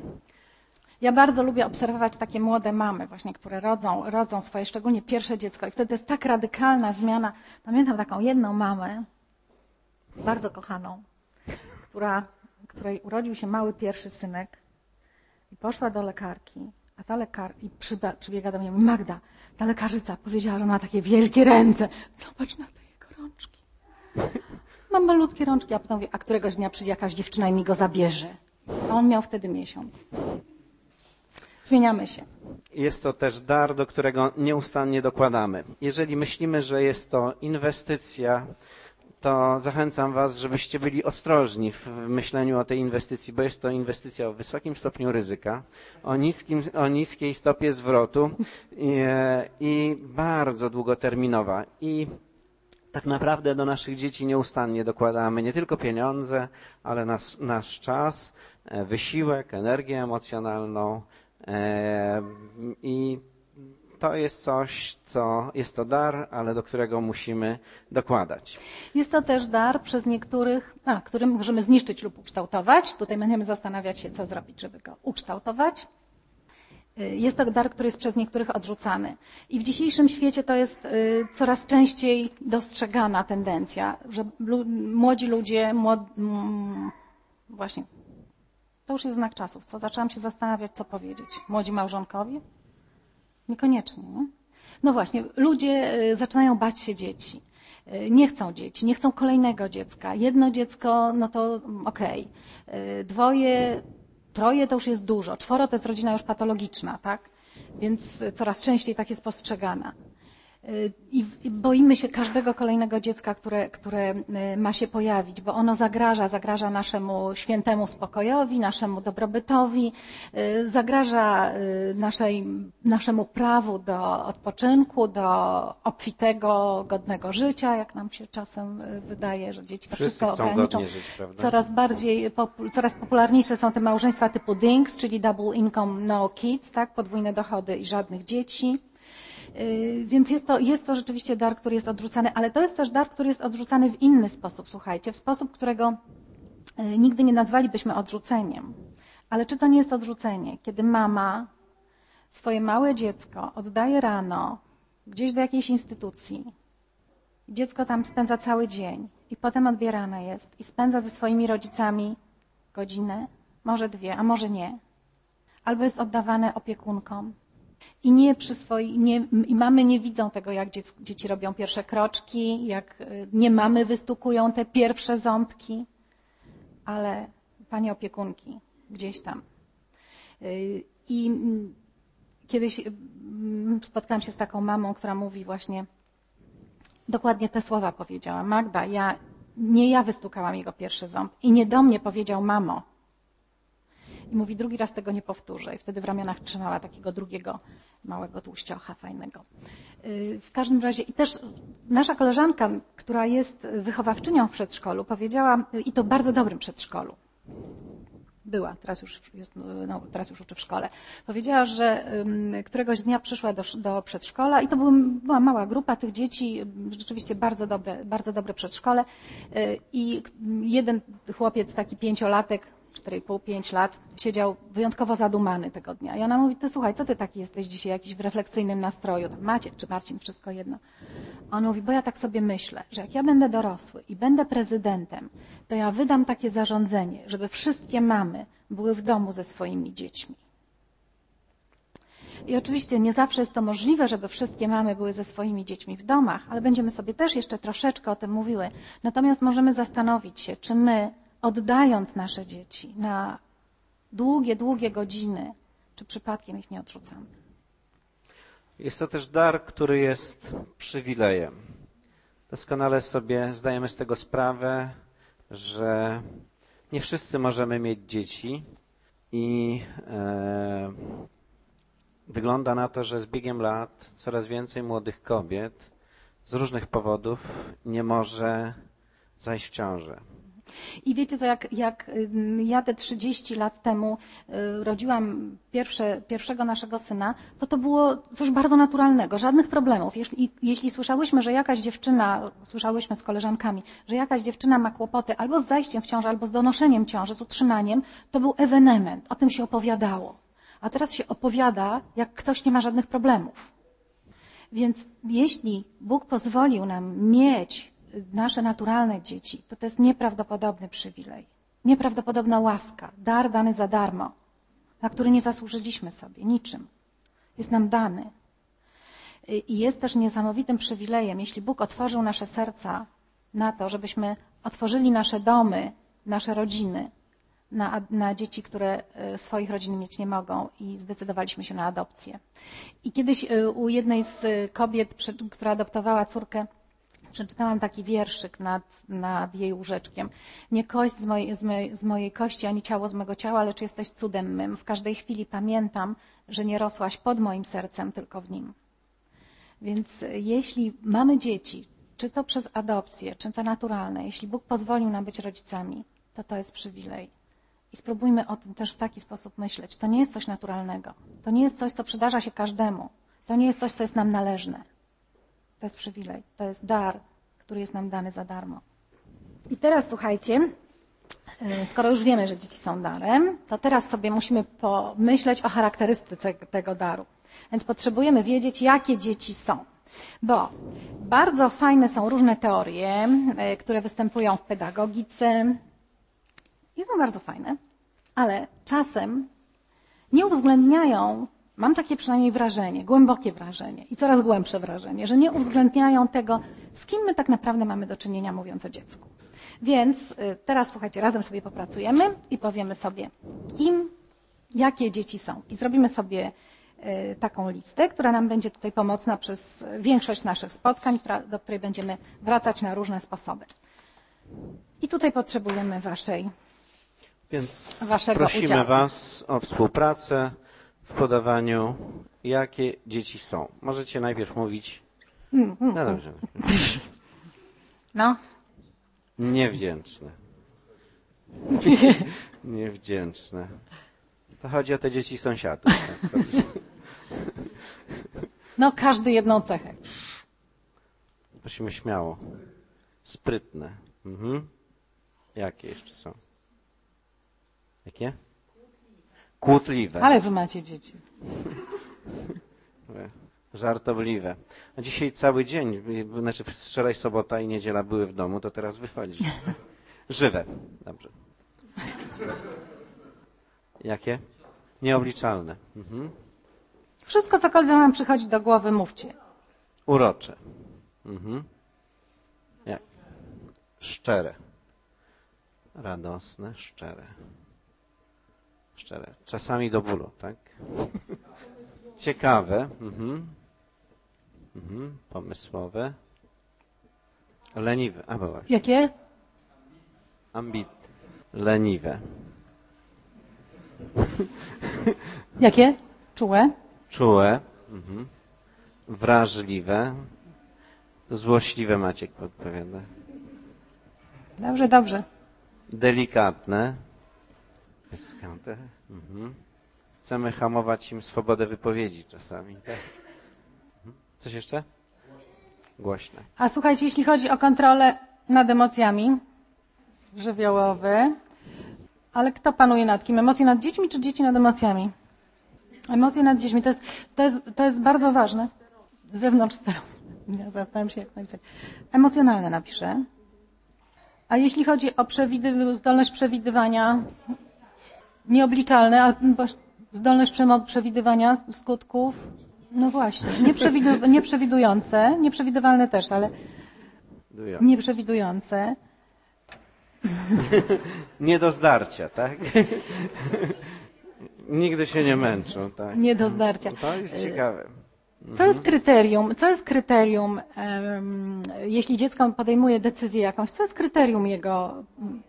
Ja bardzo lubię obserwować takie młode mamy właśnie, które rodzą, rodzą swoje, szczególnie pierwsze dziecko i wtedy jest tak radykalna zmiana. Pamiętam taką jedną mamę, bardzo kochaną, która której urodził się mały pierwszy synek i poszła do lekarki, a ta lekar i przyba, przybiega do mnie, Magda, ta lekarzyca powiedziała, że ma takie wielkie ręce. Zobacz na te jego rączki. Mam malutkie rączki, a potem mówię, a któregoś dnia przyjdzie jakaś dziewczyna i mi go zabierze. A on miał wtedy miesiąc. Zmieniamy się. Jest to też dar, do którego nieustannie dokładamy. Jeżeli myślimy, że jest to inwestycja, to zachęcam was, żebyście byli ostrożni w myśleniu o tej inwestycji, bo jest to inwestycja o wysokim stopniu ryzyka, o, niskim, o niskiej stopie zwrotu i, i bardzo długoterminowa. I tak naprawdę do naszych dzieci nieustannie dokładamy nie tylko pieniądze, ale nas, nasz czas, wysiłek, energię emocjonalną i to jest coś, co jest to dar, ale do którego musimy dokładać. Jest to też dar przez niektórych, a, którym możemy zniszczyć lub ukształtować. Tutaj będziemy zastanawiać się, co zrobić, żeby go ukształtować. Jest to dar, który jest przez niektórych odrzucany. I w dzisiejszym świecie to jest coraz częściej dostrzegana tendencja, że młodzi ludzie, młod... właśnie, to już jest znak czasów, co? Zaczęłam się zastanawiać, co powiedzieć. Młodzi małżonkowie? Niekoniecznie, nie? No właśnie, ludzie zaczynają bać się dzieci. Nie chcą dzieci, nie chcą kolejnego dziecka. Jedno dziecko, no to okej. Okay. Dwoje, troje to już jest dużo. Czworo to jest rodzina już patologiczna, tak? Więc coraz częściej tak jest postrzegana. I boimy się każdego kolejnego dziecka, które, które ma się pojawić, bo ono zagraża, zagraża naszemu świętemu spokojowi, naszemu dobrobytowi, zagraża naszej, naszemu prawu do odpoczynku, do obfitego, godnego życia, jak nam się czasem wydaje, że dzieci to Wszyscy wszystko chcą ograniczą. godnie żyć, prawda? Coraz bardziej, coraz popularniejsze są te małżeństwa typu DINKS, czyli Double Income No Kids, tak? Podwójne dochody i żadnych dzieci. Więc jest to, jest to rzeczywiście dar, który jest odrzucany, ale to jest też dar, który jest odrzucany w inny sposób, słuchajcie, w sposób, którego nigdy nie nazwalibyśmy odrzuceniem. Ale czy to nie jest odrzucenie, kiedy mama swoje małe dziecko oddaje rano gdzieś do jakiejś instytucji, dziecko tam spędza cały dzień i potem odbierane jest i spędza ze swoimi rodzicami godzinę, może dwie, a może nie, albo jest oddawane opiekunkom. I nie przyswoi, nie, i mamy nie widzą tego, jak dziec, dzieci robią pierwsze kroczki, jak nie mamy wystukują te pierwsze ząbki, ale pani opiekunki gdzieś tam. I kiedyś spotkałam się z taką mamą, która mówi właśnie, dokładnie te słowa powiedziała. Magda, ja, nie ja wystukałam jego pierwszy ząb i nie do mnie powiedział mamo. I mówi, drugi raz tego nie powtórzę. I wtedy w ramionach trzymała takiego drugiego małego tłuściocha fajnego. W każdym razie i też nasza koleżanka, która jest wychowawczynią w przedszkolu, powiedziała, i to bardzo dobrym przedszkolu, była, teraz już, jest, no, teraz już uczy w szkole, powiedziała, że um, któregoś dnia przyszła do, do przedszkola i to były, była mała grupa tych dzieci, rzeczywiście bardzo dobre, bardzo dobre przedszkole i jeden chłopiec, taki pięciolatek, cztery i pół, pięć lat, siedział wyjątkowo zadumany tego dnia. I ona mówi, ty słuchaj, co ty taki jesteś dzisiaj, jakiś w refleksyjnym nastroju, tam Maciek czy Marcin, wszystko jedno. On mówi, bo ja tak sobie myślę, że jak ja będę dorosły i będę prezydentem, to ja wydam takie zarządzenie, żeby wszystkie mamy były w domu ze swoimi dziećmi. I oczywiście nie zawsze jest to możliwe, żeby wszystkie mamy były ze swoimi dziećmi w domach, ale będziemy sobie też jeszcze troszeczkę o tym mówiły. Natomiast możemy zastanowić się, czy my, oddając nasze dzieci na długie, długie godziny, czy przypadkiem ich nie odrzucamy. Jest to też dar, który jest przywilejem. Doskonale sobie zdajemy z tego sprawę, że nie wszyscy możemy mieć dzieci i e, wygląda na to, że z biegiem lat coraz więcej młodych kobiet z różnych powodów nie może zajść w ciążę. I wiecie co, jak, jak ja te trzydzieści lat temu rodziłam pierwsze, pierwszego naszego syna, to to było coś bardzo naturalnego, żadnych problemów. Jeśli, jeśli słyszałyśmy, że jakaś dziewczyna, słyszałyśmy z koleżankami, że jakaś dziewczyna ma kłopoty albo z zajściem w ciążę, albo z donoszeniem ciąży, z utrzymaniem, to był ewenement, o tym się opowiadało. A teraz się opowiada, jak ktoś nie ma żadnych problemów. Więc jeśli Bóg pozwolił nam mieć nasze naturalne dzieci, to to jest nieprawdopodobny przywilej, nieprawdopodobna łaska, dar dany za darmo, na który nie zasłużyliśmy sobie niczym. Jest nam dany. I jest też niesamowitym przywilejem, jeśli Bóg otworzył nasze serca na to, żebyśmy otworzyli nasze domy, nasze rodziny na, na dzieci, które swoich rodzin mieć nie mogą i zdecydowaliśmy się na adopcję. I kiedyś u jednej z kobiet, która adoptowała córkę, przeczytałam taki wierszyk nad, nad jej łóżeczkiem. Nie kość z mojej, z, mojej, z mojej kości, ani ciało z mego ciała, lecz jesteś cudem mym. W każdej chwili pamiętam, że nie rosłaś pod moim sercem, tylko w nim. Więc jeśli mamy dzieci, czy to przez adopcję, czy to naturalne, jeśli Bóg pozwolił nam być rodzicami, to to jest przywilej. I spróbujmy o tym też w taki sposób myśleć. To nie jest coś naturalnego. To nie jest coś, co przydarza się każdemu. To nie jest coś, co jest nam należne. To jest przywilej, to jest dar, który jest nam dany za darmo. I teraz słuchajcie, skoro już wiemy, że dzieci są darem, to teraz sobie musimy pomyśleć o charakterystyce tego daru. Więc potrzebujemy wiedzieć, jakie dzieci są. Bo bardzo fajne są różne teorie, które występują w pedagogice i są bardzo fajne, ale czasem nie uwzględniają, mam takie przynajmniej wrażenie, głębokie wrażenie i coraz głębsze wrażenie, że nie uwzględniają tego, z kim my tak naprawdę mamy do czynienia, mówiąc o dziecku. Więc teraz, słuchajcie, razem sobie popracujemy i powiemy sobie, kim, jakie dzieci są. I zrobimy sobie taką listę, która nam będzie tutaj pomocna przez większość naszych spotkań, do której będziemy wracać na różne sposoby. I tutaj potrzebujemy waszej, Więc waszego prosimy udziału. was o współpracę w podawaniu, jakie dzieci są. Możecie najpierw mówić. Mm, mm, No dobrze. No. Niewdzięczne. Niewdzięczne. To chodzi o te dzieci sąsiadów. Tak? No, każdy jedną cechę. Prosimy śmiało. Sprytne. Mhm. Jakie jeszcze są? Jakie? Kłótliwe. Ale wy macie dzieci. Żartobliwe. A dzisiaj cały dzień, znaczy wczoraj sobota i niedziela były w domu, to teraz wychodzi. Żywe. Dobrze. Jakie? Nieobliczalne. Mhm. Wszystko, cokolwiek wam przychodzi do głowy, mówcie. Urocze. Mhm. Jak? Szczere. Radosne, szczere. Szczere. Czasami do bólu, tak? Ciekawe. Mhm. Mhm. Pomysłowe. Leniwe. A, bo właśnie. Jakie? Ambitne. Leniwe. Jakie? Czułe? Czułe. Mhm. Wrażliwe. Złośliwe Maciek podpowiada. Dobrze, dobrze. Delikatne. Wyskante. Mhm. Chcemy hamować im swobodę wypowiedzi czasami. Tak? Mhm. Coś jeszcze? Głośne. A słuchajcie, jeśli chodzi o kontrolę nad emocjami, żywiołowy, ale kto panuje nad kim? Emocje nad dziećmi, czy dzieci nad emocjami? Emocje nad dziećmi, to jest, to jest, to jest bardzo ważne. Zewnątrz steru. Ja zastanawiam się, jak napisać. Emocjonalne napiszę. A jeśli chodzi o przewidy, zdolność przewidywania, nieobliczalne, a zdolność przewidywania skutków, no właśnie, nieprzewidu, nieprzewidujące, nieprzewidywalne też, ale nieprzewidujące. Nie do zdarcia, tak? Nigdy się nie męczą, tak? Nie do zdarcia. To jest ciekawe. Co jest kryterium, co jest kryterium, um, jeśli dziecko podejmuje decyzję jakąś, co jest kryterium jego,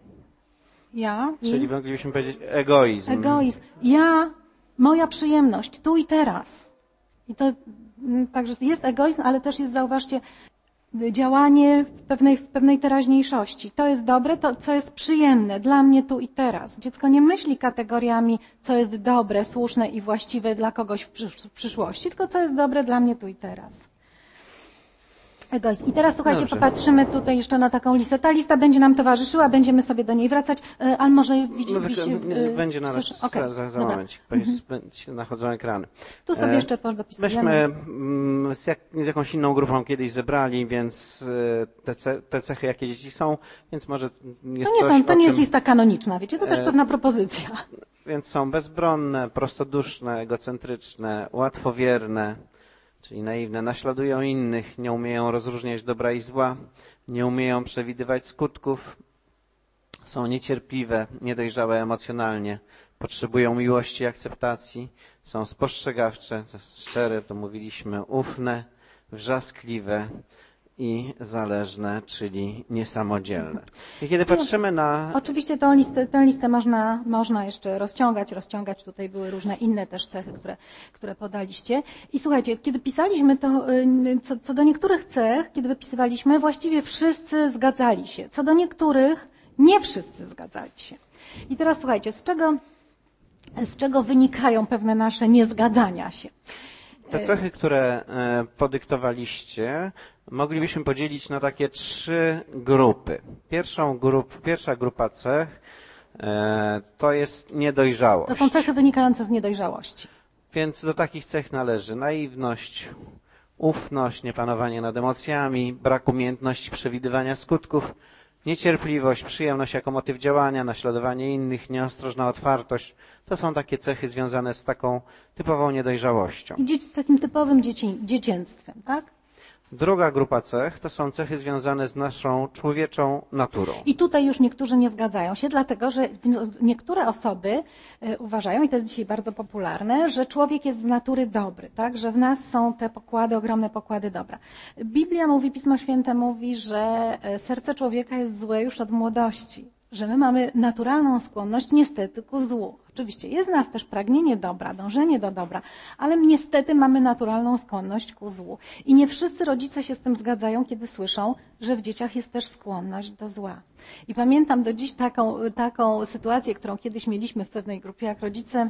ja? Czyli moglibyśmy powiedzieć egoizm. Egoizm. Ja, moja przyjemność, tu i teraz. I to, także jest egoizm, ale też jest, zauważcie, działanie w pewnej, w pewnej teraźniejszości. To jest dobre, to co jest przyjemne dla mnie tu i teraz. Dziecko nie myśli kategoriami, co jest dobre, słuszne i właściwe dla kogoś w, przysz w przyszłości, tylko co jest dobre dla mnie tu i teraz. Egoizm. I teraz słuchajcie, Dobrze. Popatrzymy tutaj jeszcze na taką listę. Ta lista będzie nam towarzyszyła, będziemy sobie do niej wracać, ale może widzi, No, widzi, będzie na nas coś, okay, za, za dobra. momencik, mhm. Będzie nachodzą ekrany. Tu sobie e, jeszcze dopisujemy. Myśmy mm, z, jak, z jakąś inną grupą kiedyś zebrali, więc te, ce, te cechy, jakie dzieci są, więc może jest to nie, coś, są, to nie czym, jest lista kanoniczna, wiecie, to też e, pewna propozycja. Więc są bezbronne, prostoduszne, egocentryczne, łatwowierne, czyli naiwne, naśladują innych, nie umieją rozróżniać dobra i zła, nie umieją przewidywać skutków, są niecierpliwe, niedojrzałe emocjonalnie, potrzebują miłości i akceptacji, są spostrzegawcze, szczere, to mówiliśmy, ufne, wrzaskliwe i zależne, czyli niesamodzielne. I kiedy patrzymy na... Oczywiście tę listę, tę listę można, można jeszcze rozciągać, rozciągać. Tutaj były różne inne też cechy, które, które podaliście. I słuchajcie, kiedy pisaliśmy to, co, co do niektórych cech, kiedy wypisywaliśmy, właściwie wszyscy zgadzali się. Co do niektórych, nie wszyscy zgadzali się. I teraz słuchajcie, z czego, z czego wynikają pewne nasze niezgadzania się? Te cechy, które podyktowaliście, moglibyśmy podzielić na takie trzy grupy. Pierwszą grup, pierwsza grupa cech to jest niedojrzałość. To są cechy wynikające z niedojrzałości. Więc do takich cech należy naiwność, ufność, niepanowanie nad emocjami, brak umiejętności przewidywania skutków, niecierpliwość, przyjemność jako motyw działania, naśladowanie innych, nieostrożna otwartość. To są takie cechy związane z taką typową niedojrzałością. I dzieci, takim typowym dzieci, dziecięctwem, tak? Druga grupa cech to są cechy związane z naszą człowieczą naturą. I tutaj już niektórzy nie zgadzają się, dlatego że niektóre osoby uważają, i to jest dzisiaj bardzo popularne, że człowiek jest z natury dobry, tak? Że w nas są te pokłady, ogromne pokłady dobra. Biblia mówi, Pismo Święte mówi, że serce człowieka jest złe już od młodości, że my mamy naturalną skłonność niestety ku złu. Oczywiście jest w nas też pragnienie dobra, dążenie do dobra, ale niestety mamy naturalną skłonność ku złu. I nie wszyscy rodzice się z tym zgadzają, kiedy słyszą, że w dzieciach jest też skłonność do zła. I pamiętam do dziś taką, taką sytuację, którą kiedyś mieliśmy w pewnej grupie, jak rodzice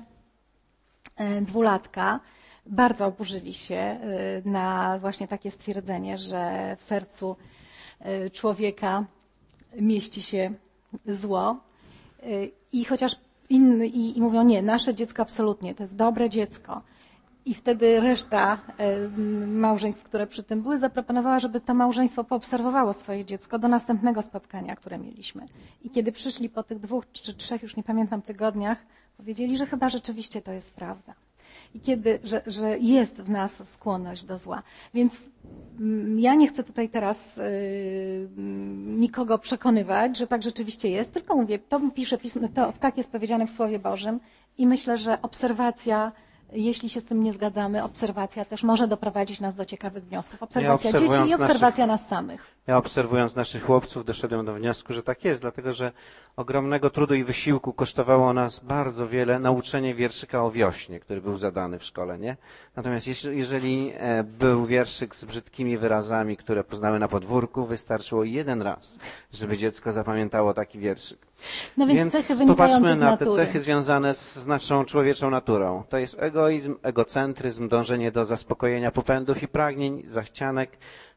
dwulatka bardzo oburzyli się na właśnie takie stwierdzenie, że w sercu człowieka mieści się zło. I chociaż inny, i, i mówią, nie, nasze dziecko absolutnie, to jest dobre dziecko. I wtedy reszta małżeństw, które przy tym były, zaproponowała, żeby to małżeństwo poobserwowało swoje dziecko do następnego spotkania, które mieliśmy. I kiedy przyszli po tych dwóch czy trzech, już nie pamiętam, tygodniach, powiedzieli, że chyba rzeczywiście to jest prawda. I kiedy, że, że jest w nas skłonność do zła. Więc ja nie chcę tutaj teraz yy, nikogo przekonywać, że tak rzeczywiście jest, tylko mówię, to pisze pismo, to tak jest powiedziane w Słowie Bożym I myślę, że obserwacja, jeśli się z tym nie zgadzamy, obserwacja też może doprowadzić nas do ciekawych wniosków. Obserwacja Ja dzieci i obserwacja naszych, nas samych. Ja obserwując naszych chłopców doszedłem do wniosku, że tak jest, dlatego że ogromnego trudu i wysiłku kosztowało nas bardzo wiele nauczenie wierszyka o wiośnie, który był zadany w szkole, nie? Natomiast jeżeli był wierszyk z brzydkimi wyrazami, które poznały na podwórku, wystarczyło jeden raz, żeby dziecko zapamiętało taki wierszyk. No więc, więc cechy popatrzmy na te natury. cechy związane z naszą człowieczą naturą. To jest egoizm, egocentryzm, dążenie do zaspokojenia popędów i pragnień, zachcianek.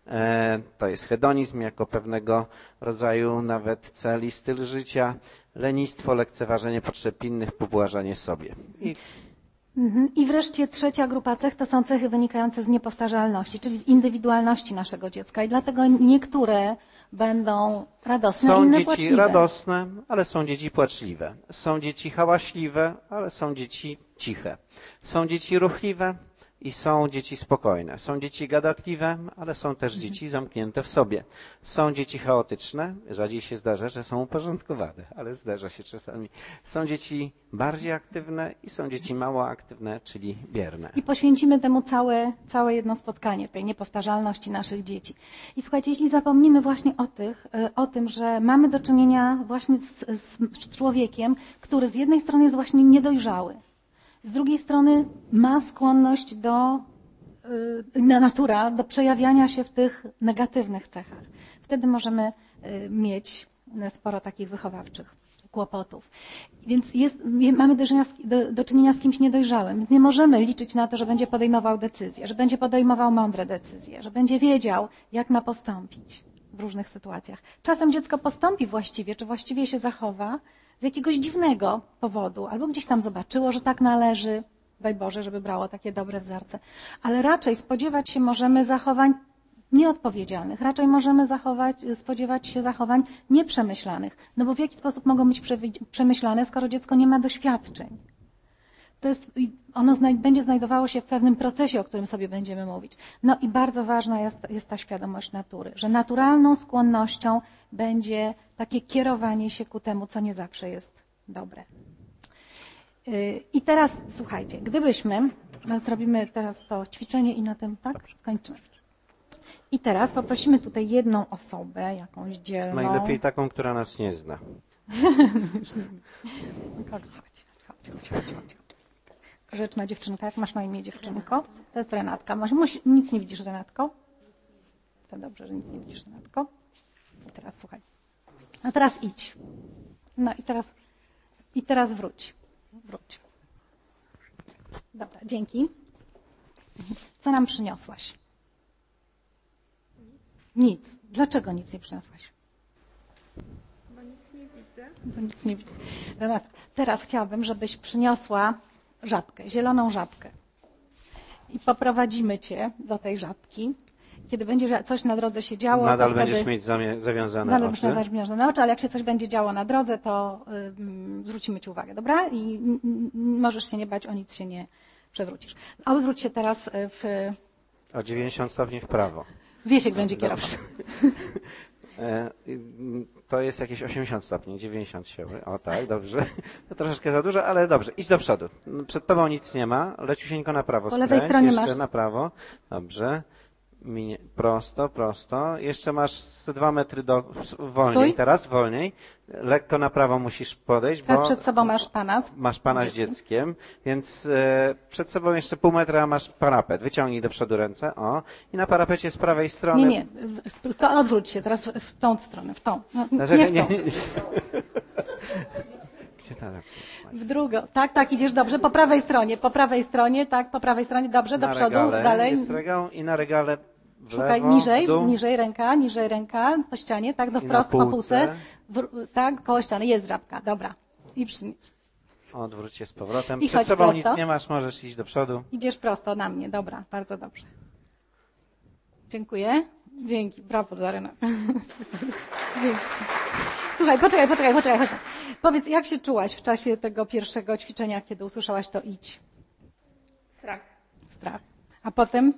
To jest hedonizm jako pewnego rodzaju nawet cel i styl życia, lenistwo, lekceważenie potrzeb innych, pobłażanie sobie. I I wreszcie trzecia grupa cech to są cechy wynikające z niepowtarzalności, czyli z indywidualności naszego dziecka. I dlatego niektóre będą radosne, są inne dzieci płaczliwe. radosne, ale są dzieci płaczliwe. Są dzieci hałaśliwe, ale są dzieci ciche. Są dzieci ruchliwe i są dzieci spokojne. Są dzieci gadatliwe, ale są też dzieci zamknięte w sobie. Są dzieci chaotyczne, rzadziej się zdarza, że są uporządkowane, ale zdarza się czasami. Są dzieci bardziej aktywne i są dzieci mało aktywne, czyli bierne. I poświęcimy temu całe, całe jedno spotkanie, tej niepowtarzalności naszych dzieci. I słuchajcie, jeśli zapomnimy właśnie o, tych, o tym, że mamy do czynienia właśnie z, z człowiekiem, który z jednej strony jest właśnie niedojrzały, z drugiej strony ma skłonność do, na natura, do przejawiania się w tych negatywnych cechach. Wtedy możemy mieć sporo takich wychowawczych kłopotów. Więc jest, mamy do, do, do czynienia z kimś niedojrzałym. Nie możemy liczyć na to, że będzie podejmował decyzje, że będzie podejmował mądre decyzje, że będzie wiedział, jak ma postąpić w różnych sytuacjach. Czasem dziecko postąpi właściwie, czy właściwie się zachowa z jakiegoś dziwnego powodu, albo gdzieś tam zobaczyło, że tak należy, daj Boże, żeby brało takie dobre wzorce. Ale raczej spodziewać się możemy zachowań nieodpowiedzialnych. Raczej możemy zachować, spodziewać się zachowań nieprzemyślanych. No bo w jaki sposób mogą być przemyślane, skoro dziecko nie ma doświadczeń? To jest, ono znaj, będzie znajdowało się w pewnym procesie, o którym sobie będziemy mówić. No i bardzo ważna jest, jest ta świadomość natury, że naturalną skłonnością będzie takie kierowanie się ku temu, co nie zawsze jest dobre. I teraz, słuchajcie, gdybyśmy, no zrobimy teraz to ćwiczenie i na tym, tak, skończymy. I teraz poprosimy tutaj jedną osobę, jakąś dzielną. Najlepiej taką, która nas nie zna. Chodź, chodź, chodź, chodź, chodź. Grzeczna dziewczynka, jak masz na imię dziewczynko? To jest Renatka. Musi, nic nie widzisz, Renatko? To dobrze, że nic nie widzisz, Renatko. I teraz słuchaj. A teraz idź. No i teraz, i teraz wróć. Wróć. Dobra, dzięki. Co nam przyniosłaś? Nic. Dlaczego nic nie przyniosłaś? Bo nic nie widzę. Bo nic nie widzę. Renata, teraz chciałabym, żebyś przyniosła żabkę, zieloną żabkę. I poprowadzimy cię do tej żabki. Kiedy będzie coś na drodze się działo... Nadal to będziesz wtedy, mieć zawiązane nadal oczy. Nadal zawiązane oczy, ale jak się coś będzie działo na drodze, to y, zwrócimy ci uwagę, dobra? I y, y, możesz się nie bać, o nic się nie przewrócisz. A odwróć się teraz w... O dziewięćdziesiąt stopni w prawo. Wiesiek będzie kierował. To jest jakieś osiemdziesiąt stopni, dziewięćdziesiąt się. O tak, dobrze. To troszeczkę za dużo, ale dobrze. Idź do przodu. Przed tobą nic nie ma. Leciusieńko na prawo. Po lewej stronie jeszcze masz. na prawo. Dobrze. Minie. Prosto, prosto. Jeszcze masz z dwa metry do... wolniej. Stój. Teraz wolniej. Lekko na prawo musisz podejść, Teraz bo przed sobą masz pana. Z... masz pana z dzieckiem, więc e, przed sobą jeszcze pół metra masz parapet. Wyciągnij do przodu ręce. O. I na parapecie z prawej strony... Nie, nie. To odwróć się teraz w tą stronę, w tą. No, Znaczy, nie w tą. nie, nie, nie. Gdzie ta W drugą. Tak, tak, idziesz dobrze. Po prawej stronie, po prawej stronie, tak, po prawej stronie, dobrze, do na przodu, regale dalej. jest regał i na regale w Szukaj lewo, niżej, w dół. niżej ręka, niżej ręka, po ścianie, tak, do I wprost, na po półce. półce, w, tak, koło ściany, jest żabka, dobra. I przynieś. Odwróć się z powrotem. I Przed chodź sobą prosto. nic nie masz, możesz iść do przodu. Idziesz prosto na mnie, dobra, bardzo dobrze. Dziękuję. Dzięki, brawo Daryna. Dzięki. Słuchaj, poczekaj, poczekaj, poczekaj, poczekaj. Powiedz, jak się czułaś w czasie tego pierwszego ćwiczenia, kiedy usłyszałaś to idź? Strach. Strach. A potem?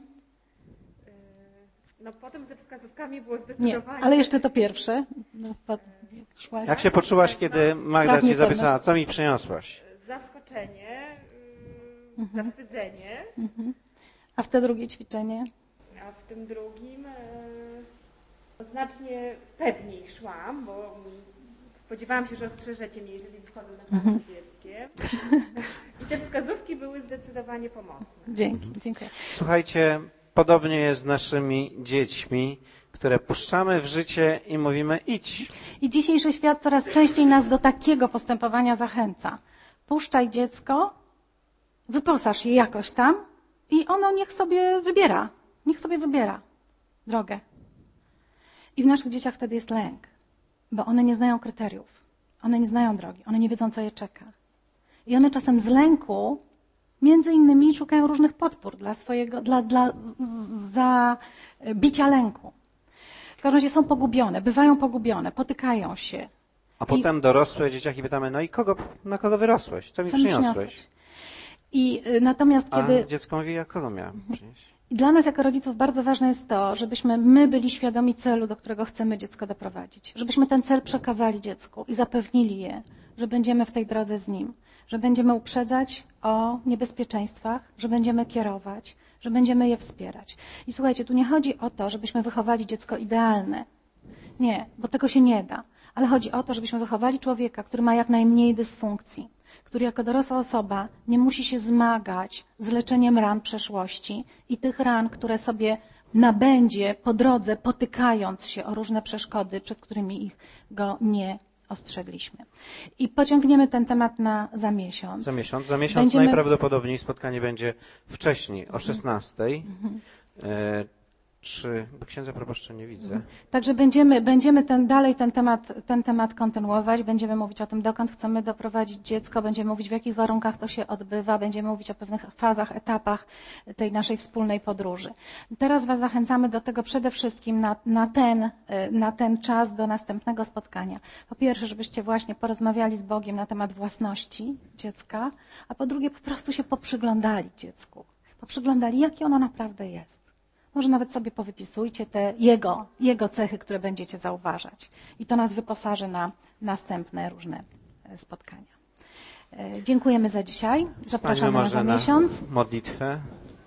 No potem ze wskazówkami było Nie, zdecydowanie. ale jeszcze to pierwsze. No, potem szłaś. Jak się poczułaś, kiedy Magda Strach, ci niepewność. zapisała, co mi przyniosłaś? Zaskoczenie. zaskoczenie, yy, Mhm. zawstydzenie, Mhm. A w te drugie ćwiczenie? a w tym drugim yy, znacznie pewniej szłam, bo spodziewałam się, że ostrzeżecie mnie, jeżeli wchodzę na pracę Mhm. z dzieckiem. I te wskazówki były zdecydowanie pomocne. Dzięki, dziękuję. Słuchajcie, podobnie jest z naszymi dziećmi, które puszczamy w życie i mówimy idź. I dzisiejszy świat coraz częściej nas do takiego postępowania zachęca. Puszczaj dziecko, wyposaż je jakoś tam i ono niech sobie wybiera. Niech sobie wybiera drogę. I w naszych dzieciach wtedy jest lęk, bo one nie znają kryteriów. One nie znają drogi. One nie wiedzą, co je czeka. I one czasem z lęku między innymi szukają różnych podpór dla swojego, dla, dla zabicia lęku. W każdym razie są pogubione, bywają pogubione, potykają się. A potem dorosłe dzieciaki pytamy, no i kogo, na kogo wyrosłeś? Co mi Co mi przyniosłeś? przyniosłeś? I y, natomiast A kiedy... dziecko mówi, a kogo miałem przynieść? I dla nas jako rodziców bardzo ważne jest to, żebyśmy my byli świadomi celu, do którego chcemy dziecko doprowadzić. Żebyśmy ten cel przekazali dziecku i zapewnili je, że będziemy w tej drodze z nim. Że będziemy uprzedzać o niebezpieczeństwach, że będziemy kierować, że będziemy je wspierać. I słuchajcie, tu nie chodzi o to, żebyśmy wychowali dziecko idealne. Nie, bo tego się nie da. Ale chodzi o to, żebyśmy wychowali człowieka, który ma jak najmniej dysfunkcji, który jako dorosła osoba nie musi się zmagać z leczeniem ran przeszłości i tych ran, które sobie nabędzie po drodze, potykając się o różne przeszkody, przed którymi ich go nie ostrzegliśmy. I pociągniemy ten temat na za miesiąc. Za miesiąc. Za miesiąc Będziemy... najprawdopodobniej spotkanie będzie wcześniej, o szesnastej. Mhm. E, czy, bo księdza proboszcza nie widzę. Mhm. Także będziemy, będziemy ten, dalej ten temat, ten temat kontynuować, będziemy mówić o tym, dokąd chcemy doprowadzić dziecko, będziemy mówić, w jakich warunkach to się odbywa, będziemy mówić o pewnych fazach, etapach tej naszej wspólnej podróży. Teraz Was zachęcamy do tego przede wszystkim na, na, ten, na ten czas do następnego spotkania. Po pierwsze, żebyście właśnie porozmawiali z Bogiem na temat własności dziecka, a po drugie po prostu się poprzyglądali dziecku. Poprzyglądali, jakie ono naprawdę jest. Może nawet sobie powypisujcie te jego, jego cechy, które będziecie zauważać. I to nas wyposaży na następne różne spotkania. Dziękujemy za dzisiaj. Zapraszamy może na za na miesiąc. modlitwę.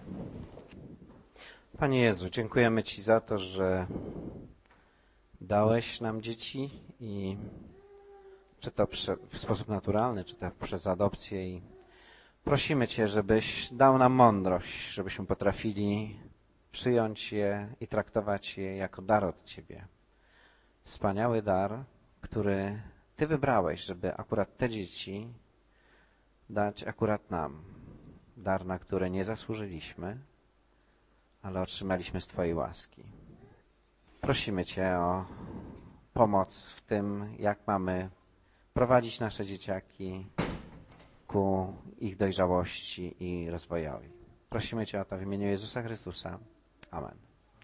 Panie Jezu, dziękujemy Ci za to, że dałeś nam dzieci i czy to w sposób naturalny, czy to przez adopcję i prosimy Cię, żebyś dał nam mądrość, żebyśmy potrafili przyjąć je i traktować je jako dar od Ciebie. Wspaniały dar, który Ty wybrałeś, żeby akurat te dzieci dać akurat nam. Dar, na który nie zasłużyliśmy, ale otrzymaliśmy z Twojej łaski. Prosimy Cię o pomoc w tym, jak mamy prowadzić nasze dzieciaki ku ich dojrzałości i rozwojowi. Prosimy Cię o to w imieniu Jezusa Chrystusa. Amen.